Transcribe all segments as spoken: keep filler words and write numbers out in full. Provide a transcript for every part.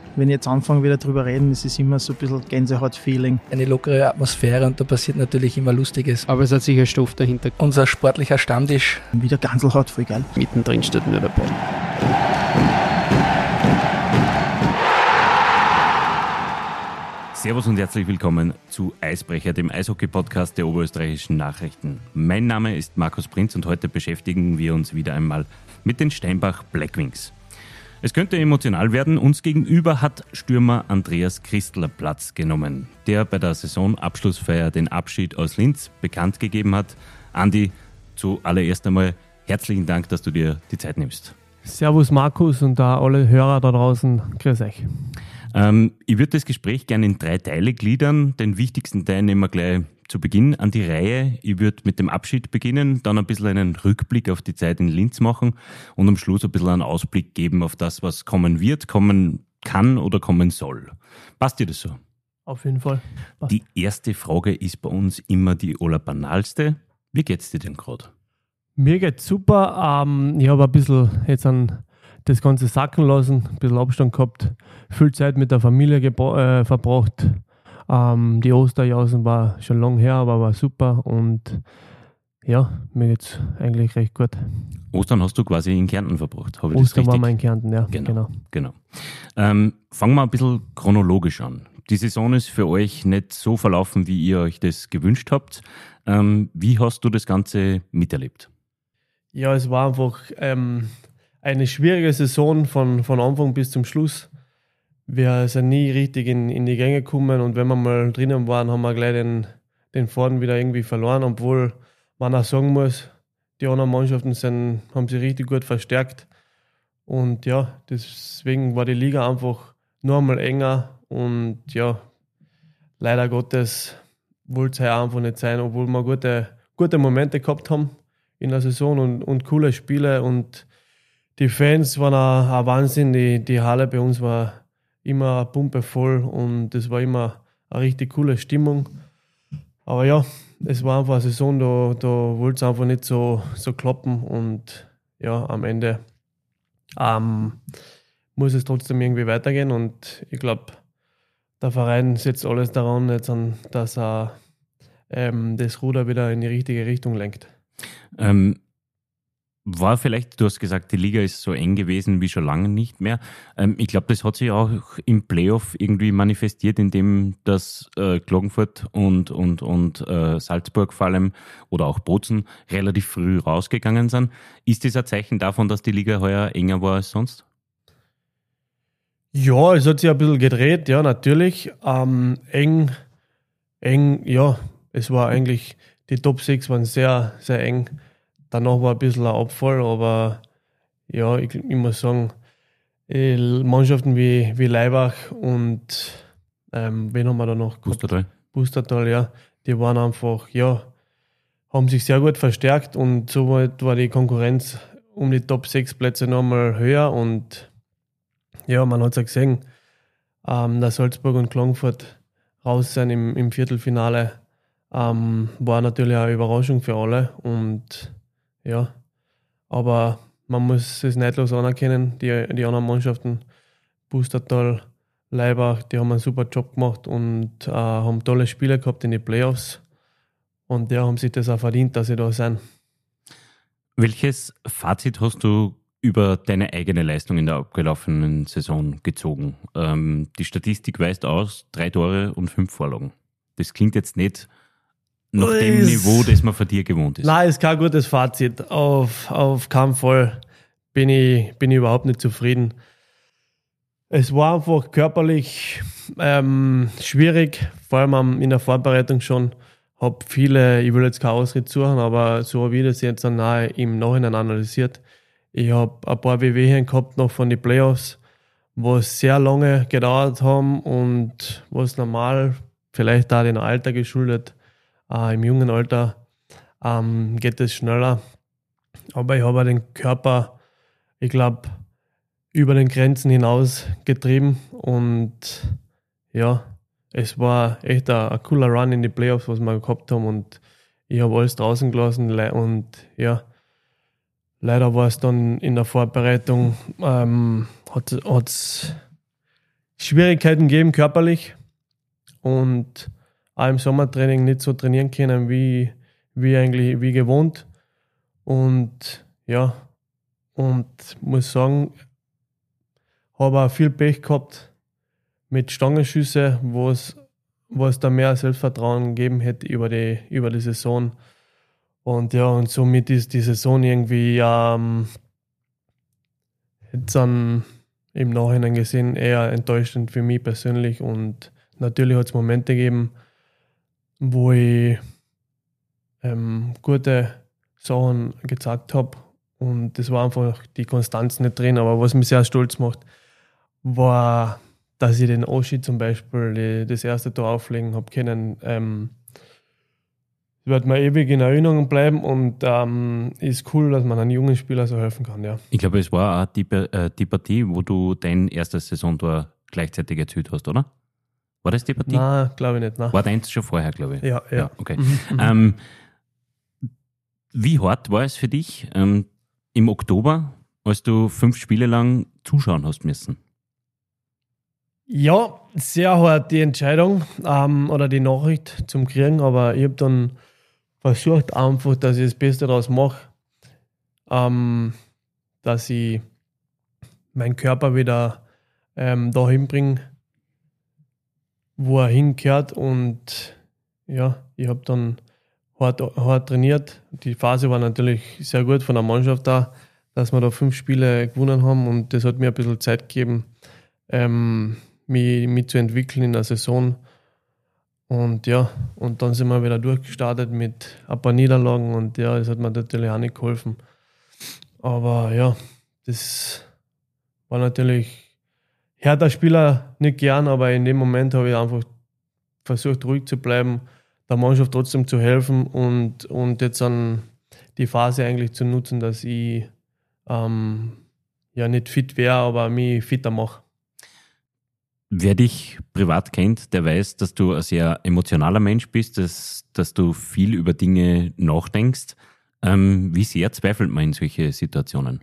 wenn ich jetzt anfange wieder drüber reden, ist es immer so ein bisschen Gänsehaut-Feeling. Eine lockere Atmosphäre und da passiert natürlich immer Lustiges. Aber es hat sicher Stoff dahinter. Unser sportlicher Stammtisch. Wieder Ganselhaut, voll geil. Mittendrin steht nur dabei. Servus und herzlich willkommen zu Eisbrecher, dem Eishockey-Podcast der Oberösterreichischen Nachrichten. Mein Name ist Markus Prinz und heute beschäftigen wir uns wieder einmal mit den Steinbach Blackwings. Es könnte emotional werden, uns gegenüber hat Stürmer Andreas Christler Platz genommen, der bei der Saisonabschlussfeier den Abschied aus Linz bekannt gegeben hat. Andi, zuallererst einmal herzlichen Dank, dass du dir die Zeit nimmst. Servus Markus und da alle Hörer da draußen, grüß euch. Ähm, ich würde das Gespräch gerne in drei Teile gliedern. Den wichtigsten Teil nehmen wir gleich zu Beginn an die Reihe. Ich würde mit dem Abschied beginnen, dann ein bisschen einen Rückblick auf die Zeit in Linz machen und am Schluss ein bisschen einen Ausblick geben auf das, was kommen wird, kommen kann oder kommen soll. Passt dir das so? Auf jeden Fall. Passt. Die erste Frage ist bei uns immer die allerbanalste. Wie geht's dir denn gerade? Mir geht's super. Ähm, ich habe ein bisschen jetzt an das Ganze sacken lassen, ein bisschen Abstand gehabt, viel Zeit mit der Familie gebra- äh, verbracht. Ähm, die Osterjausen war schon lange her, aber war super und ja, mir geht's eigentlich recht gut. Ostern hast du quasi in Kärnten verbracht, habe ich Ostern das richtig? war wir in Kärnten, ja. Genau, genau. genau. Ähm, fangen wir ein bisschen chronologisch an. Die Saison ist für euch nicht so verlaufen, wie ihr euch das gewünscht habt. Ähm, wie hast du das Ganze miterlebt? Ja, es war einfach ähm, eine schwierige Saison von, von Anfang bis zum Schluss. Wir sind nie richtig in, in die Gänge gekommen und wenn wir mal drinnen waren, haben wir gleich den, den Faden wieder irgendwie verloren, obwohl man auch sagen muss, die anderen Mannschaften sind, haben sich richtig gut verstärkt und ja, deswegen war die Liga einfach nur einmal enger und ja, leider Gottes wollte es auch einfach nicht sein, obwohl wir gute, gute Momente gehabt haben in der Saison und, und coole Spiele und die Fans waren auch, auch Wahnsinn. Die, die Halle bei uns war immer pumpevoll und es war immer eine richtig coole Stimmung. Aber ja, es war einfach eine Saison, da, da wollte es einfach nicht so, so klappen und ja, am Ende ähm, muss es trotzdem irgendwie weitergehen und ich glaube, der Verein setzt alles daran, jetzt an, dass er ähm, das Ruder wieder in die richtige Richtung lenkt. Ähm, war vielleicht, du hast gesagt, die Liga ist so eng gewesen wie schon lange nicht mehr. Ähm, ich glaube, das hat sich auch im Playoff irgendwie manifestiert, indem das äh, Klagenfurt und, und, und äh, Salzburg vor allem oder auch Bozen relativ früh rausgegangen sind. Ist das ein Zeichen davon, dass die Liga heuer enger war als sonst? Ja, es hat sich ein bisschen gedreht, ja, natürlich. Ähm, eng, eng, ja, es war eigentlich, die Top sechs waren sehr, sehr eng. Danach war ein bisschen ein Abfall, aber ja, ich, ich muss sagen, Mannschaften wie, wie Laibach und ähm, wen haben wir da noch? Pustertal. Pustertal, ja, die waren einfach, ja, haben sich sehr gut verstärkt und somit war die Konkurrenz um die Top sechs Plätze nochmal höher und ja, man hat es ja gesehen, ähm, dass Salzburg und Klagenfurt raus sind im, im Viertelfinale, ähm, war natürlich eine Überraschung für alle und ja, aber man muss es neidlos anerkennen, die, die anderen Mannschaften, Pustertal, Laibach, die haben einen super Job gemacht und äh, haben tolle Spiele gehabt in die Playoffs und ja, haben sich das auch verdient, dass sie da sind. Welches Fazit hast du über deine eigene Leistung in der abgelaufenen Saison gezogen? Ähm, die Statistik weist aus, drei Tore und fünf Vorlagen. Das klingt jetzt nicht nach das dem Niveau, das man von dir gewohnt ist. Nein, ist kein gutes Fazit. Auf, auf keinen Fall bin ich, bin ich überhaupt nicht zufrieden. Es war einfach körperlich ähm, schwierig, vor allem in der Vorbereitung schon. Habe viele, ich will jetzt keinen Ausritt suchen, aber so habe ich das jetzt dann nahe im Nachhinein analysiert. Ich habe ein paar Wehwehchen gehabt noch von den Playoffs, was sehr lange gedauert haben und was normal, vielleicht auch dem Alter geschuldet, äh, im jungen Alter ähm, geht es schneller. Aber ich habe den Körper, ich glaube, über den Grenzen hinaus getrieben und ja, es war echt ein, ein cooler Run in die Playoffs, was wir gehabt haben und ich habe alles draußen gelassen und ja, leider war es dann in der Vorbereitung, ähm, hat es Schwierigkeiten gegeben körperlich und auch im Sommertraining nicht so trainieren können wie, wie eigentlich wie gewohnt. Und ja, und muss sagen, habe auch viel Pech gehabt mit Stangenschüsse, wo es, wo es da mehr Selbstvertrauen gegeben hätte über die, über die Saison. Und ja, und somit ist die Saison irgendwie ähm, jetzt dann im Nachhinein gesehen eher enttäuschend für mich persönlich. Und natürlich hat es Momente gegeben, wo ich ähm, gute Sachen gezeigt habe. Und das war einfach die Konstanz nicht drin. Aber was mich sehr stolz macht, war, dass ich den Oschi zum Beispiel die, das erste Tor auflegen habe können. Ähm, das wird mir ewig in Erinnerung bleiben und ähm, ist cool, dass man einem jungen Spieler so helfen kann. Ja. Ich glaube, es war auch die, äh, die Partie, wo du dein erstes Saisontor gleichzeitig erzielt hast, oder? War das die Partie? Nein, glaube ich nicht. Nein. War deins schon vorher, glaube ich? Ja, ja. ja okay. Mhm, ähm, wie hart war es für dich ähm, im Oktober, als du fünf Spiele lang zuschauen hast müssen? Ja, sehr hart die Entscheidung ähm, oder die Nachricht zum Kriegen, aber ich habe dann versucht einfach, dass ich das Beste daraus mache, ähm, dass ich meinen Körper wieder ähm, dahin bringe, wo er hingehört, und ja, ich habe dann hart, hart trainiert. Die Phase war natürlich sehr gut von der Mannschaft da, dass wir da fünf Spiele gewonnen haben, und das hat mir ein bisschen Zeit gegeben, ähm, mich, mich zu entwickeln in der Saison. Und ja, und dann sind wir wieder durchgestartet mit ein paar Niederlagen, und ja, das hat mir natürlich auch nicht geholfen. Aber ja, das war natürlich härter Spieler nicht gern, aber in dem Moment habe ich einfach versucht, ruhig zu bleiben, der Mannschaft trotzdem zu helfen und, und jetzt dann die Phase eigentlich zu nutzen, dass ich ähm, ja nicht fit wäre, aber mich fitter mache. Wer dich privat kennt, der weiß, dass du ein sehr emotionaler Mensch bist, dass, dass du viel über Dinge nachdenkst. Ähm, wie sehr zweifelt man in solche Situationen?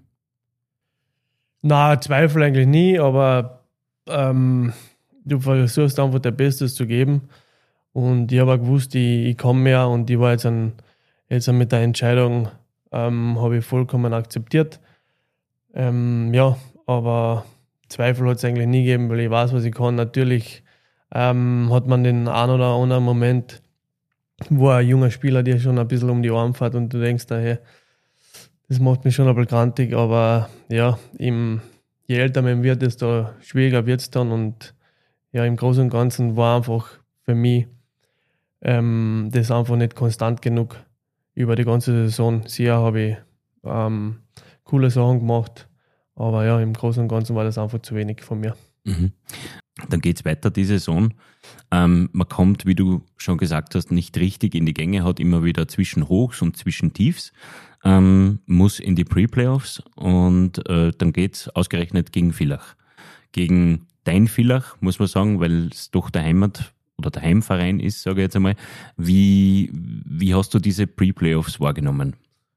Na, Zweifel eigentlich nie, aber ähm, du versuchst einfach dein Bestes zu geben. Und ich habe auch gewusst, ich, ich komme mehr, und ich war jetzt, an, jetzt an mit der Entscheidung, ähm, habe ich vollkommen akzeptiert. Ähm, ja, aber Zweifel hat es eigentlich nie gegeben, weil ich weiß, was ich kann. Natürlich ähm, hat man den einen oder anderen Moment, wo ein junger Spieler dir schon ein bisschen um die Ohren fährt und du denkst, hey, das macht mich schon ein bisschen grantig, aber ja, im, je älter man wird, desto schwieriger wird es dann, und ja, im Großen und Ganzen war einfach für mich ähm, das einfach nicht konstant genug über die ganze Saison. Sicher habe ich ähm, coole Sachen gemacht, aber ja, im Großen und Ganzen war das einfach zu wenig von mir. Mhm. Dann geht es weiter die Saison. Ähm, man kommt, wie du schon gesagt hast, nicht richtig in die Gänge, hat immer wieder zwischen Hochs und zwischen Tiefs, ähm, muss in die Pre-Playoffs, und äh, dann geht es ausgerechnet gegen Villach. Gegen dein Villach, muss man sagen, weil es doch der Heimat- oder der Heimverein ist, sage ich jetzt einmal. Wie, wie hast du diese Pre-Playoffs wahrgenommen?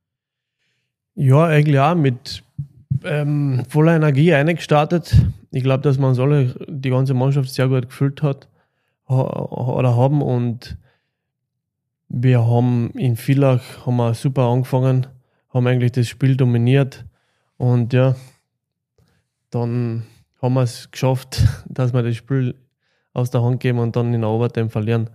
Ja, eigentlich auch mit ähm, voller Energie eingestartet. Ich glaube, dass man uns alle, die ganze Mannschaft, sehr gut gefühlt hat oder haben, und wir haben in Villach haben wir super angefangen, haben eigentlich das Spiel dominiert, und ja, dann haben wir es geschafft, dass wir das Spiel aus der Hand geben und dann in der Overtime verlieren.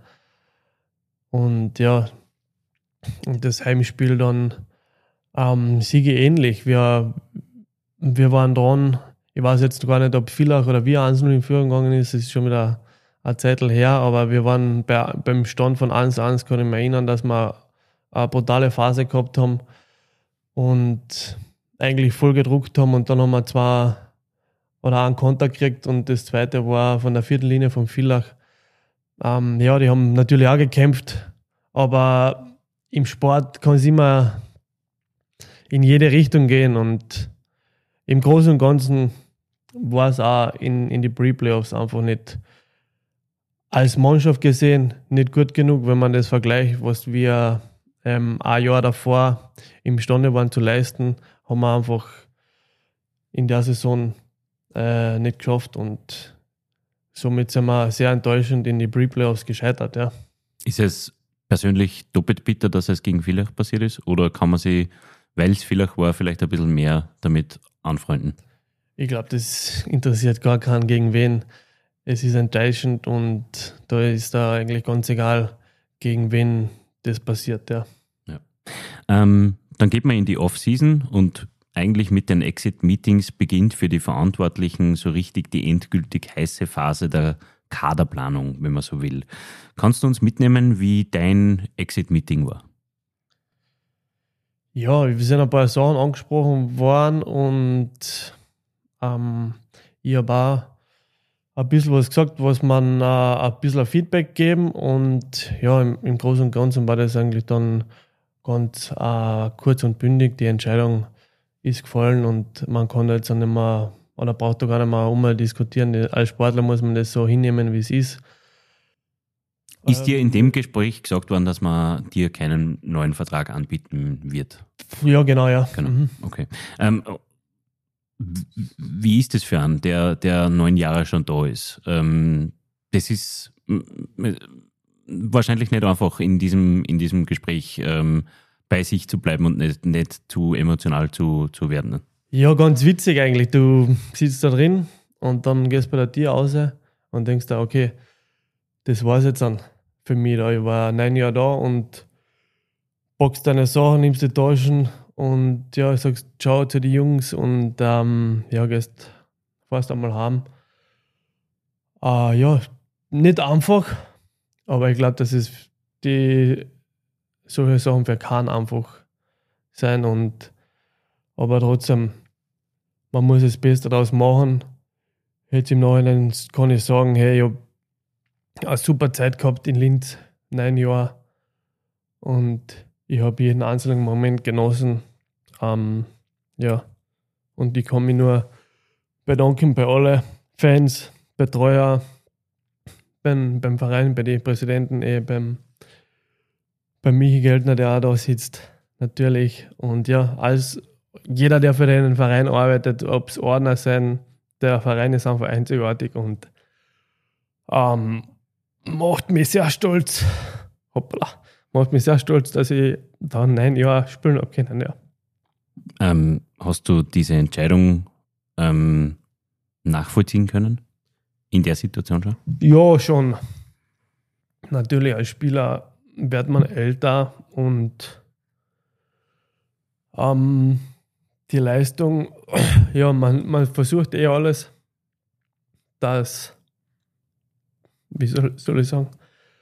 Und ja, und das Heimspiel dann ähm, Siege ähnlich. Wir, wir waren dran. Ich weiß jetzt gar nicht, ob Villach oder wir eins null in Führung gegangen ist. Das ist schon wieder eine Zeit her, aber wir waren bei, beim Stand von eins eins, kann ich mich erinnern, dass wir eine brutale Phase gehabt haben und eigentlich voll gedruckt haben, und dann haben wir zwei oder einen Konter gekriegt, und das zweite war von der vierten Linie von Villach. Ähm, ja, die haben natürlich auch gekämpft, aber im Sport kann es immer in jede Richtung gehen, und im Großen und Ganzen war es auch in, in die Pre-Playoffs einfach nicht als Mannschaft gesehen nicht gut genug, wenn man das vergleicht, was wir ähm, ein Jahr davor imstande waren zu leisten, haben wir einfach in der Saison äh, nicht geschafft, und somit sind wir sehr enttäuschend in die Pre-Playoffs gescheitert, ja. Ist es persönlich doppelt bitter, dass es gegen Villach passiert ist? Oder kann man sich, weil es Villach war, vielleicht ein bisschen mehr damit anfreunden? Ich glaube, das interessiert gar keinen gegen wen. Es ist enttäuschend und da ist da eigentlich ganz egal, gegen wen das passiert, ja. ja. Ähm, dann geht man in die Off-Season und eigentlich mit den Exit-Meetings beginnt für die Verantwortlichen so richtig die endgültig heiße Phase der Kaderplanung, wenn man so will. Kannst du uns mitnehmen, wie dein Exit-Meeting war? Ja, wir sind ein paar Sachen angesprochen worden und ähm, ich habe auch ein bisschen was gesagt, was man äh, ein bisschen Feedback geben und ja, im, im Großen und Ganzen war das eigentlich dann ganz äh, kurz und bündig. Die Entscheidung ist gefallen und man kann jetzt auch nicht mehr, oder braucht da gar nicht mehr um diskutieren. Als Sportler muss man das so hinnehmen, wie es ist. Ist dir in dem Gespräch gesagt worden, dass man dir keinen neuen Vertrag anbieten wird? Ja, genau, ja. Genau, Mhm. okay. Ähm, wie ist das für einen, der, der neun Jahre schon da ist? Ähm, das ist wahrscheinlich nicht einfach in diesem, in diesem Gespräch ähm, bei sich zu bleiben und nicht, nicht zu emotional zu, zu werden. Ja, ganz witzig eigentlich. Du sitzt da drin und dann gehst bei der Tür raus und denkst dir, okay, das war's jetzt dann für mich. Da. Ich war neun Jahre da und packst deine Sachen, nimmst die Taschen und ja, sagst ciao zu den Jungs und ähm, ja, gehst fast einmal heim. Äh, ja, nicht einfach, aber ich glaube, dass es die solche Sachen für keinen einfach sein und aber trotzdem, man muss das Beste daraus machen. Jetzt im Nachhinein kann ich sagen, hey, ich habe eine super Zeit gehabt in Linz, neun Jahre und ich habe jeden einzelnen Moment genossen. Ähm, ja, und ich kann mich nur bedanken bei allen Fans, Betreuer, beim, beim Verein, bei den Präsidenten, eh, beim, beim Michi Geldner, der auch da sitzt, natürlich. Und ja, als jeder, der für den Verein arbeitet, ob es Ordner sein, der Verein ist einfach einzigartig und ähm, macht mich sehr stolz. Hoppla. Macht mich sehr stolz, dass ich da neun Jahre spielen habe können, ja. Ähm, hast du diese Entscheidung ähm, nachvollziehen können? In der Situation schon? Ja, schon. Natürlich, als Spieler wird man älter und ähm, die Leistung, ja, man, man versucht eh alles, dass, wie soll, soll ich sagen,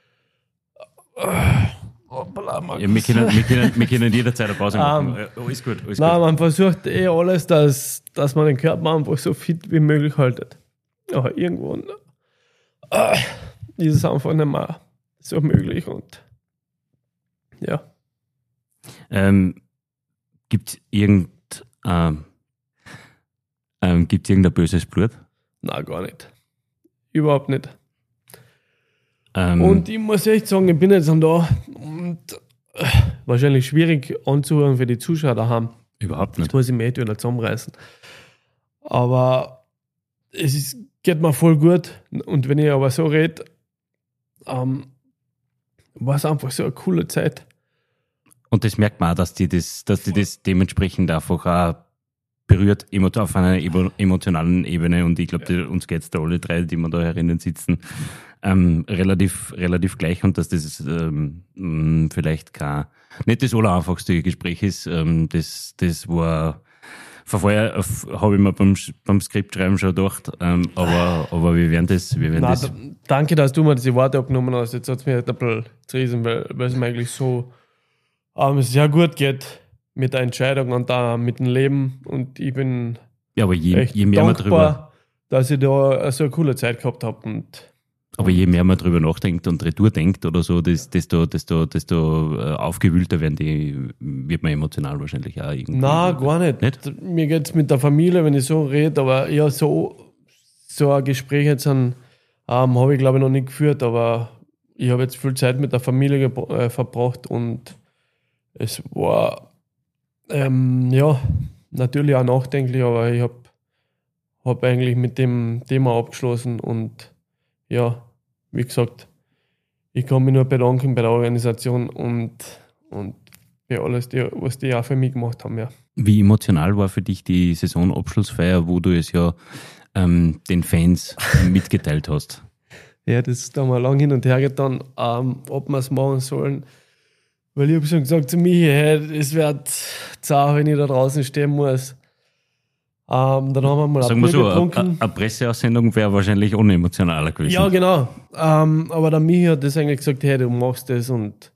Ja, wir, können, wir, können, wir können jederzeit eine Pause machen. Um, äh, alles gut, alles nein, gut. man versucht eh alles, dass, dass man den Körper einfach so fit wie möglich haltet. Aber irgendwo äh, ist es einfach nicht mehr so möglich und ja. Ähm, Gibt es irgend, ähm, ähm, gibt's irgendein böses Blut? Nein, gar nicht. Überhaupt nicht. Ähm, Und ich muss echt sagen, ich bin jetzt dann da und äh, wahrscheinlich schwierig anzuhören für die Zuschauer daheim. Überhaupt nicht. Das muss ich mir echt wieder zusammenreißen. Aber es ist, geht mir voll gut. Und wenn ich aber so rede, ähm, war es einfach so eine coole Zeit. Und das merkt man auch, dass die das, dass die das dementsprechend einfach auch berührt, auf einer emotionalen Ebene. Und ich glaube, uns geht es da alle drei, die wir da herinnen sitzen, ähm, relativ, relativ gleich. Und dass das ähm, vielleicht kein, nicht das allereinfachste Gespräch ist. Ähm, das, das war, von vorher habe ich mir beim, beim Skriptschreiben schon gedacht. Ähm, aber, aber wir werden das, wir werden Nein, das. da, danke, dass du mir diese Worte abgenommen hast. Jetzt hat es mir ein bisschen zerrissen, weil, weil es mir eigentlich so ähm, sehr gut geht mit der Entscheidung und da mit dem Leben. Und ich bin Ja, aber je, echt je mehr man dankbar, drüber, dass ich da so eine coole Zeit gehabt habe. Und aber je mehr man drüber nachdenkt und retour denkt oder so, das, desto, desto, desto äh, aufgewühlter werden die, wird man emotional wahrscheinlich auch irgendwie. nein, gar nicht. Nicht? Mir geht es mit der Familie, wenn ich so rede, aber ja, so, so ein Gespräch jetzt ähm, habe ich glaube ich noch nicht geführt, aber ich habe jetzt viel Zeit mit der Familie gebra- äh, verbracht und es war ähm, ja, natürlich auch nachdenklich, aber ich habe hab eigentlich mit dem Thema abgeschlossen und ja, wie gesagt, ich kann mich nur bedanken bei der Organisation und, und bei alles, die, was die auch für mich gemacht haben. Ja. Wie emotional war für dich die Saisonabschlussfeier, wo du es ja ähm, den Fans mitgeteilt hast? Ja, das da haben wir lang hin und her getan, ähm, ob wir es machen sollen. Weil ich habe schon gesagt zu mir, hey, es wird zart, wenn ich da draußen stehen muss. Ähm, dann haben wir mal Sagen ein wir Bier so, getrunken. eine Presseaussendung wäre wahrscheinlich unemotionaler gewesen. Ja, genau. Ähm, aber der Michi hat das eigentlich gesagt, hey, du machst das und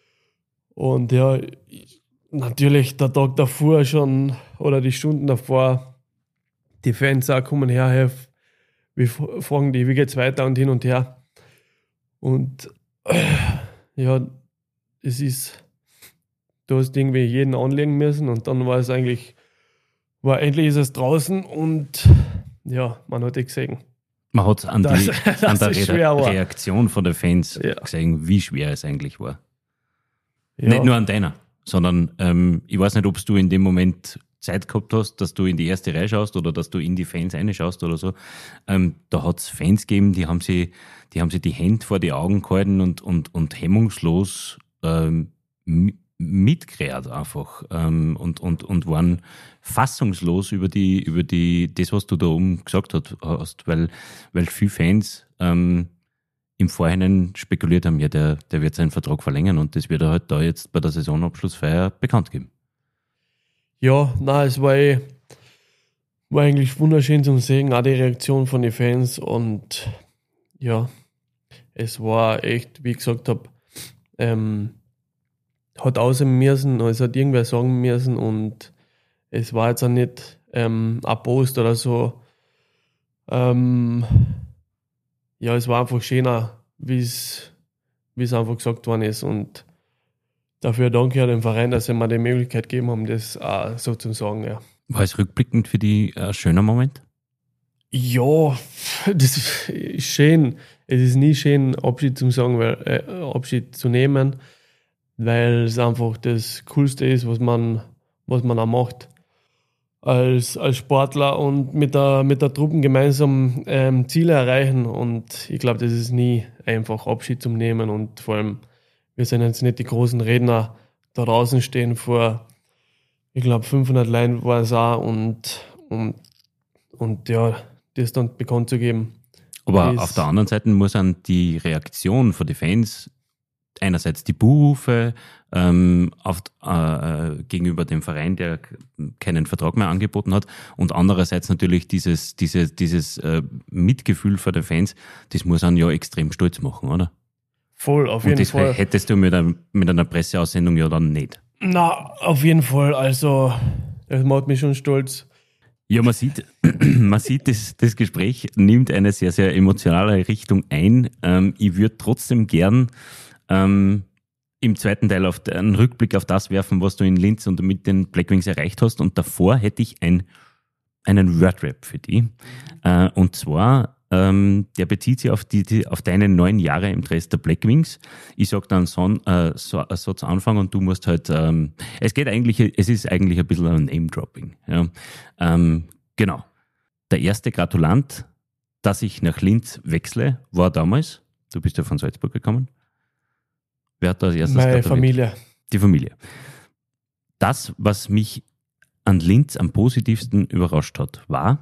und ja, natürlich der Tag davor schon oder die Stunden davor, die Fans auch kommen her, hey, wir fragen die, wie geht's weiter und hin und her. Und äh, ja, es ist, du hast irgendwie jeden anlegen müssen und dann war es eigentlich, war endlich ist es draußen und ja, man hat es gesehen. Man hat an, Das- die, das an der ist Re schwer war. Reaktion von den Fans Ja. gesehen, wie schwer es eigentlich war. Ja, Nicht nur an deiner, sondern ähm, ich weiß nicht, ob du in dem Moment Zeit gehabt hast, dass du in die erste Reihe schaust oder dass du in die Fans reinschaust oder so. Ähm, da hat es Fans gegeben, die haben sie, die haben sie die Hände vor die Augen gehalten und, und, und hemmungslos ähm, mi- mitgerät einfach ähm, und, und, und waren fassungslos über die, über die, das, was du da oben gesagt hat- hast, weil, weil viele Fans ähm, im Vorhinein spekuliert haben, ja, der, der wird seinen Vertrag verlängern und das wird er halt da jetzt bei der Saisonabschlussfeier bekannt geben. ja, na, es war, eh, war eigentlich wunderschön zum sehen, auch die Reaktion von den Fans und ja, es war echt, wie ich gesagt habe, ähm, hat aussehen müssen, es hat irgendwer sagen müssen und es war jetzt auch nicht ähm, ein Post oder so. Ähm, ja, es war einfach schöner, wie es wie es einfach gesagt worden ist und dafür danke ich auch dem Verein, dass sie mir die Möglichkeit gegeben haben, das auch so zu sagen, ja. War es rückblickend für die ein schöner Moment? Ja, das ist schön. Es ist nie schön, Abschied zu sagen, weil, äh, Abschied zu nehmen, weil es einfach das Coolste ist, was man, was man auch macht als, als Sportler und mit der, mit der Truppen gemeinsam ähm, Ziele erreichen. Und ich glaube, das ist nie einfach, Abschied zu nehmen. Und vor allem, wir sind jetzt nicht die großen Redner, da draußen stehen vor, ich glaube, fünfhundert Leuten war es auch und, und, und ja, das dann bekannt zu geben. Aber Ist- auf der anderen Seite muss an die Reaktion von den Fans einerseits die Buhrufe ähm, auf, äh, gegenüber dem Verein, der k- keinen Vertrag mehr angeboten hat, und andererseits natürlich dieses, dieses, dieses äh, Mitgefühl für die Fans, das muss einen ja extrem stolz machen, oder? Voll, auf Und jeden das Fall. hättest du mit einer, mit einer Presseaussendung ja dann nicht. Na, auf jeden Fall. Also, das macht mich schon stolz. Ja, man sieht, man sieht, das, das Gespräch nimmt eine sehr, sehr emotionale Richtung ein. Ähm, ich würde trotzdem gern ähm, im zweiten Teil auf, einen Rückblick auf das werfen, was du in Linz und mit den Blackwings erreicht hast. Und davor hätte ich ein, einen Wordrap für die. Äh, und zwar, ähm, der bezieht sich auf, die, die, auf deine neun Jahre im Dress der Blackwings. Ich sag dann so, äh, so, einen Satz Anfang und du musst halt, ähm, es geht eigentlich, es ist eigentlich ein bisschen ein Name-Dropping. Ja. Ähm, genau. Der erste Gratulant, dass ich nach Linz wechsle, war damals, du bist ja von Salzburg gekommen. Wer hat da als erstes Meine gratuliert? Familie. Die Familie. Das, was mich an Linz am positivsten überrascht hat, war,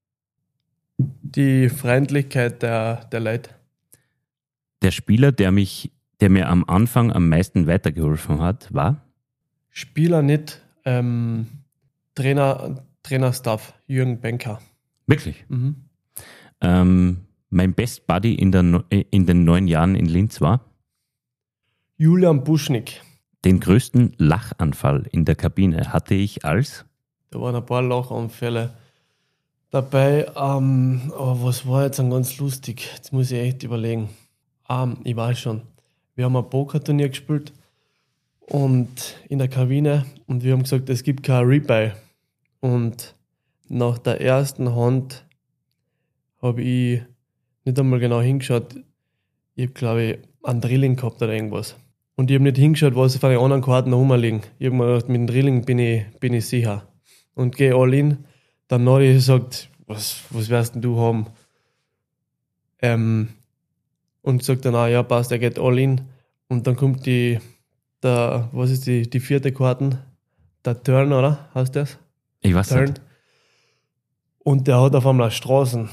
Die Freundlichkeit der, der Leute. der Spieler, der mich, der mir am Anfang am meisten weitergeholfen hat, war Spieler nicht, ähm, Trainer, Trainerstaff, Jürgen Benker. wirklich Mhm. ähm, mein Best Buddy in, der, neu- in den neun Jahren in Linz war. Julian Buschnick. Den größten Lachanfall in der Kabine hatte ich als Da waren ein paar Lachanfälle dabei. Ähm, aber was war jetzt dann ganz lustig? Jetzt muss ich echt überlegen. Ähm, ich weiß schon. Wir haben ein Pokerturnier gespielt und in der Kabine und wir haben gesagt, es gibt kein Rebuy. Und nach der ersten Hand habe ich nicht einmal genau hingeschaut. Ich habe, glaube ich, einen Drilling gehabt oder irgendwas. Und ich habe nicht hingeschaut, was von den anderen Karten noch rumliegen. Ich habe mir gedacht, mit dem Drilling bin ich, bin ich sicher. Und gehe all in. Dann habe ich gesagt, was, was wirst denn du haben? Ähm, und sagt dann, ah ja, passt, er geht all in. Und dann kommt die, der, was ist die, die vierte Karten? Der Turn, oder? Heißt das? Ich weiß Turn. nicht. Und der hat auf einmal Straßen.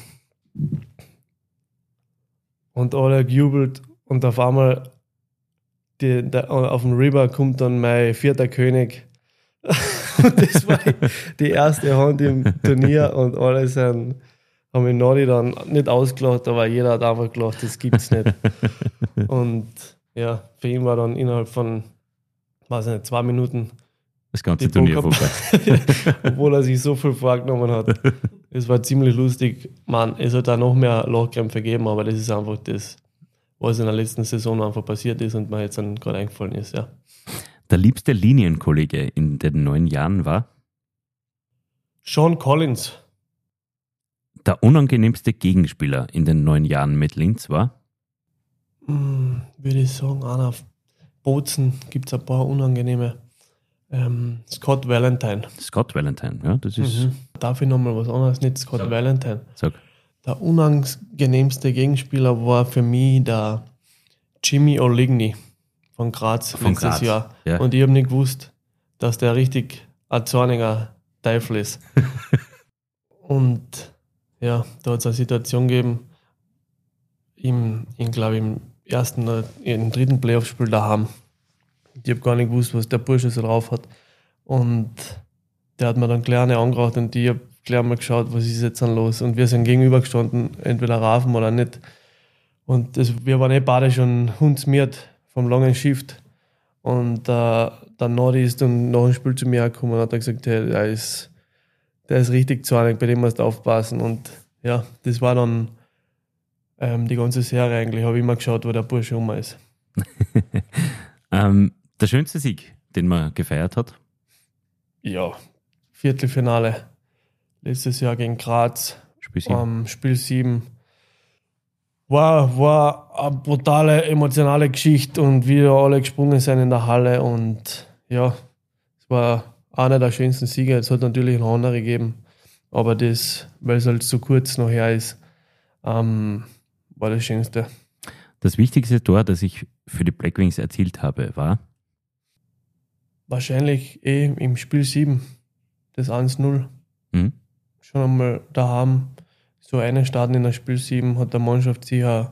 Und alle gejubelt und auf einmal die, der, auf dem River kommt dann mein vierter König. Und das war die, die erste Hand im Turnier und alle sind, haben mich Nadi dann nicht ausgelacht, aber jeder hat einfach gelacht, das gibt's nicht. Und ja, für ihn war dann innerhalb von, weiß ich nicht, zwei Minuten Das ganze die Turnier Poker- vorbei. obwohl er sich so viel vorgenommen hat. Es war ziemlich lustig. Man, es hat auch noch mehr Lachkrämpfe gegeben, aber das ist einfach das, was in der letzten Saison einfach passiert ist und mir jetzt dann gerade eingefallen ist. Ja. Der liebste Linienkollege in den neun Jahren war Sean Collins, der unangenehmste Gegenspieler in den neun Jahren mit Linz war hm, würde ich sagen, einer auf Bozen gibt es ein paar unangenehme. Ähm, Scott Valentine. Scott Valentine. Ja, das ist. Mhm. Darf ich nochmal was anderes? Nicht Scott Sag. Valentine. Sag. Der unangenehmste Gegenspieler war für mich der Jimmy O'Ligny von Graz Von letztes Graz, Jahr. ja. Und ich habe nicht gewusst, dass der richtig ein zorniger Teufel ist. Und ja, da hat es eine Situation gegeben, im, in, glaube ich, im ersten oder im dritten Playoff-Spiel daheim. Ich habe gar nicht gewusst, was der Bursche so drauf hat. Und der hat mir dann gleich eine angeraucht und ich habe gleich mal geschaut, was ist jetzt dann los. Und wir sind gegenübergestanden, entweder Rafen oder nicht. Und das, wir waren eh beide schon hundsmiert vom langen Shift. Und äh, der Nadi ist dann nach dem Spiel zu mir gekommen und hat dann gesagt, hey, der ist, der ist richtig zornig, bei dem musst du aufpassen. Und ja, das war dann ähm, die ganze Serie eigentlich. Habe ich immer geschaut, wo der Bursche rum ist. Ähm, der schönste Sieg, den man gefeiert hat? Ja, Viertelfinale. Letztes Jahr gegen Graz. Spiel sieben. Am Spiel sieben. War, war eine brutale, emotionale Geschichte und wie da alle gesprungen sind in der Halle. Und ja, es war einer der schönsten Siege. Es hat natürlich noch andere gegeben, aber das, weil es halt so kurz noch her ist, ähm, war das Schönste. Das wichtigste Tor, das ich für die Blackwings erzielt habe, war Wahrscheinlich eh im Spiel sieben, das eins null. hm? Schon einmal daheim so eine starten in der Spiel sieben, hat der Mannschaft sicher,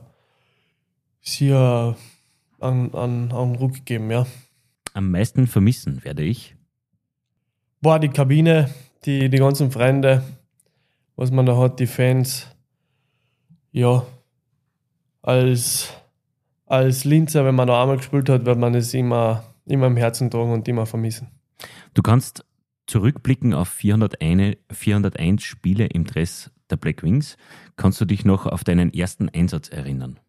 sicher einen, einen, einen Ruck gegeben, ja. Am meisten vermissen werde ich. War die Kabine, die, die ganzen Freunde, was man da hat, die Fans. Ja, als, als Linzer, wenn man da einmal gespielt hat, wird man es immer, immer im Herzen tragen und immer vermissen. Du kannst zurückblicken auf vierhunderteins, vierhunderteins Spiele im Dress der Blackwings. Kannst du dich noch auf deinen ersten Einsatz erinnern?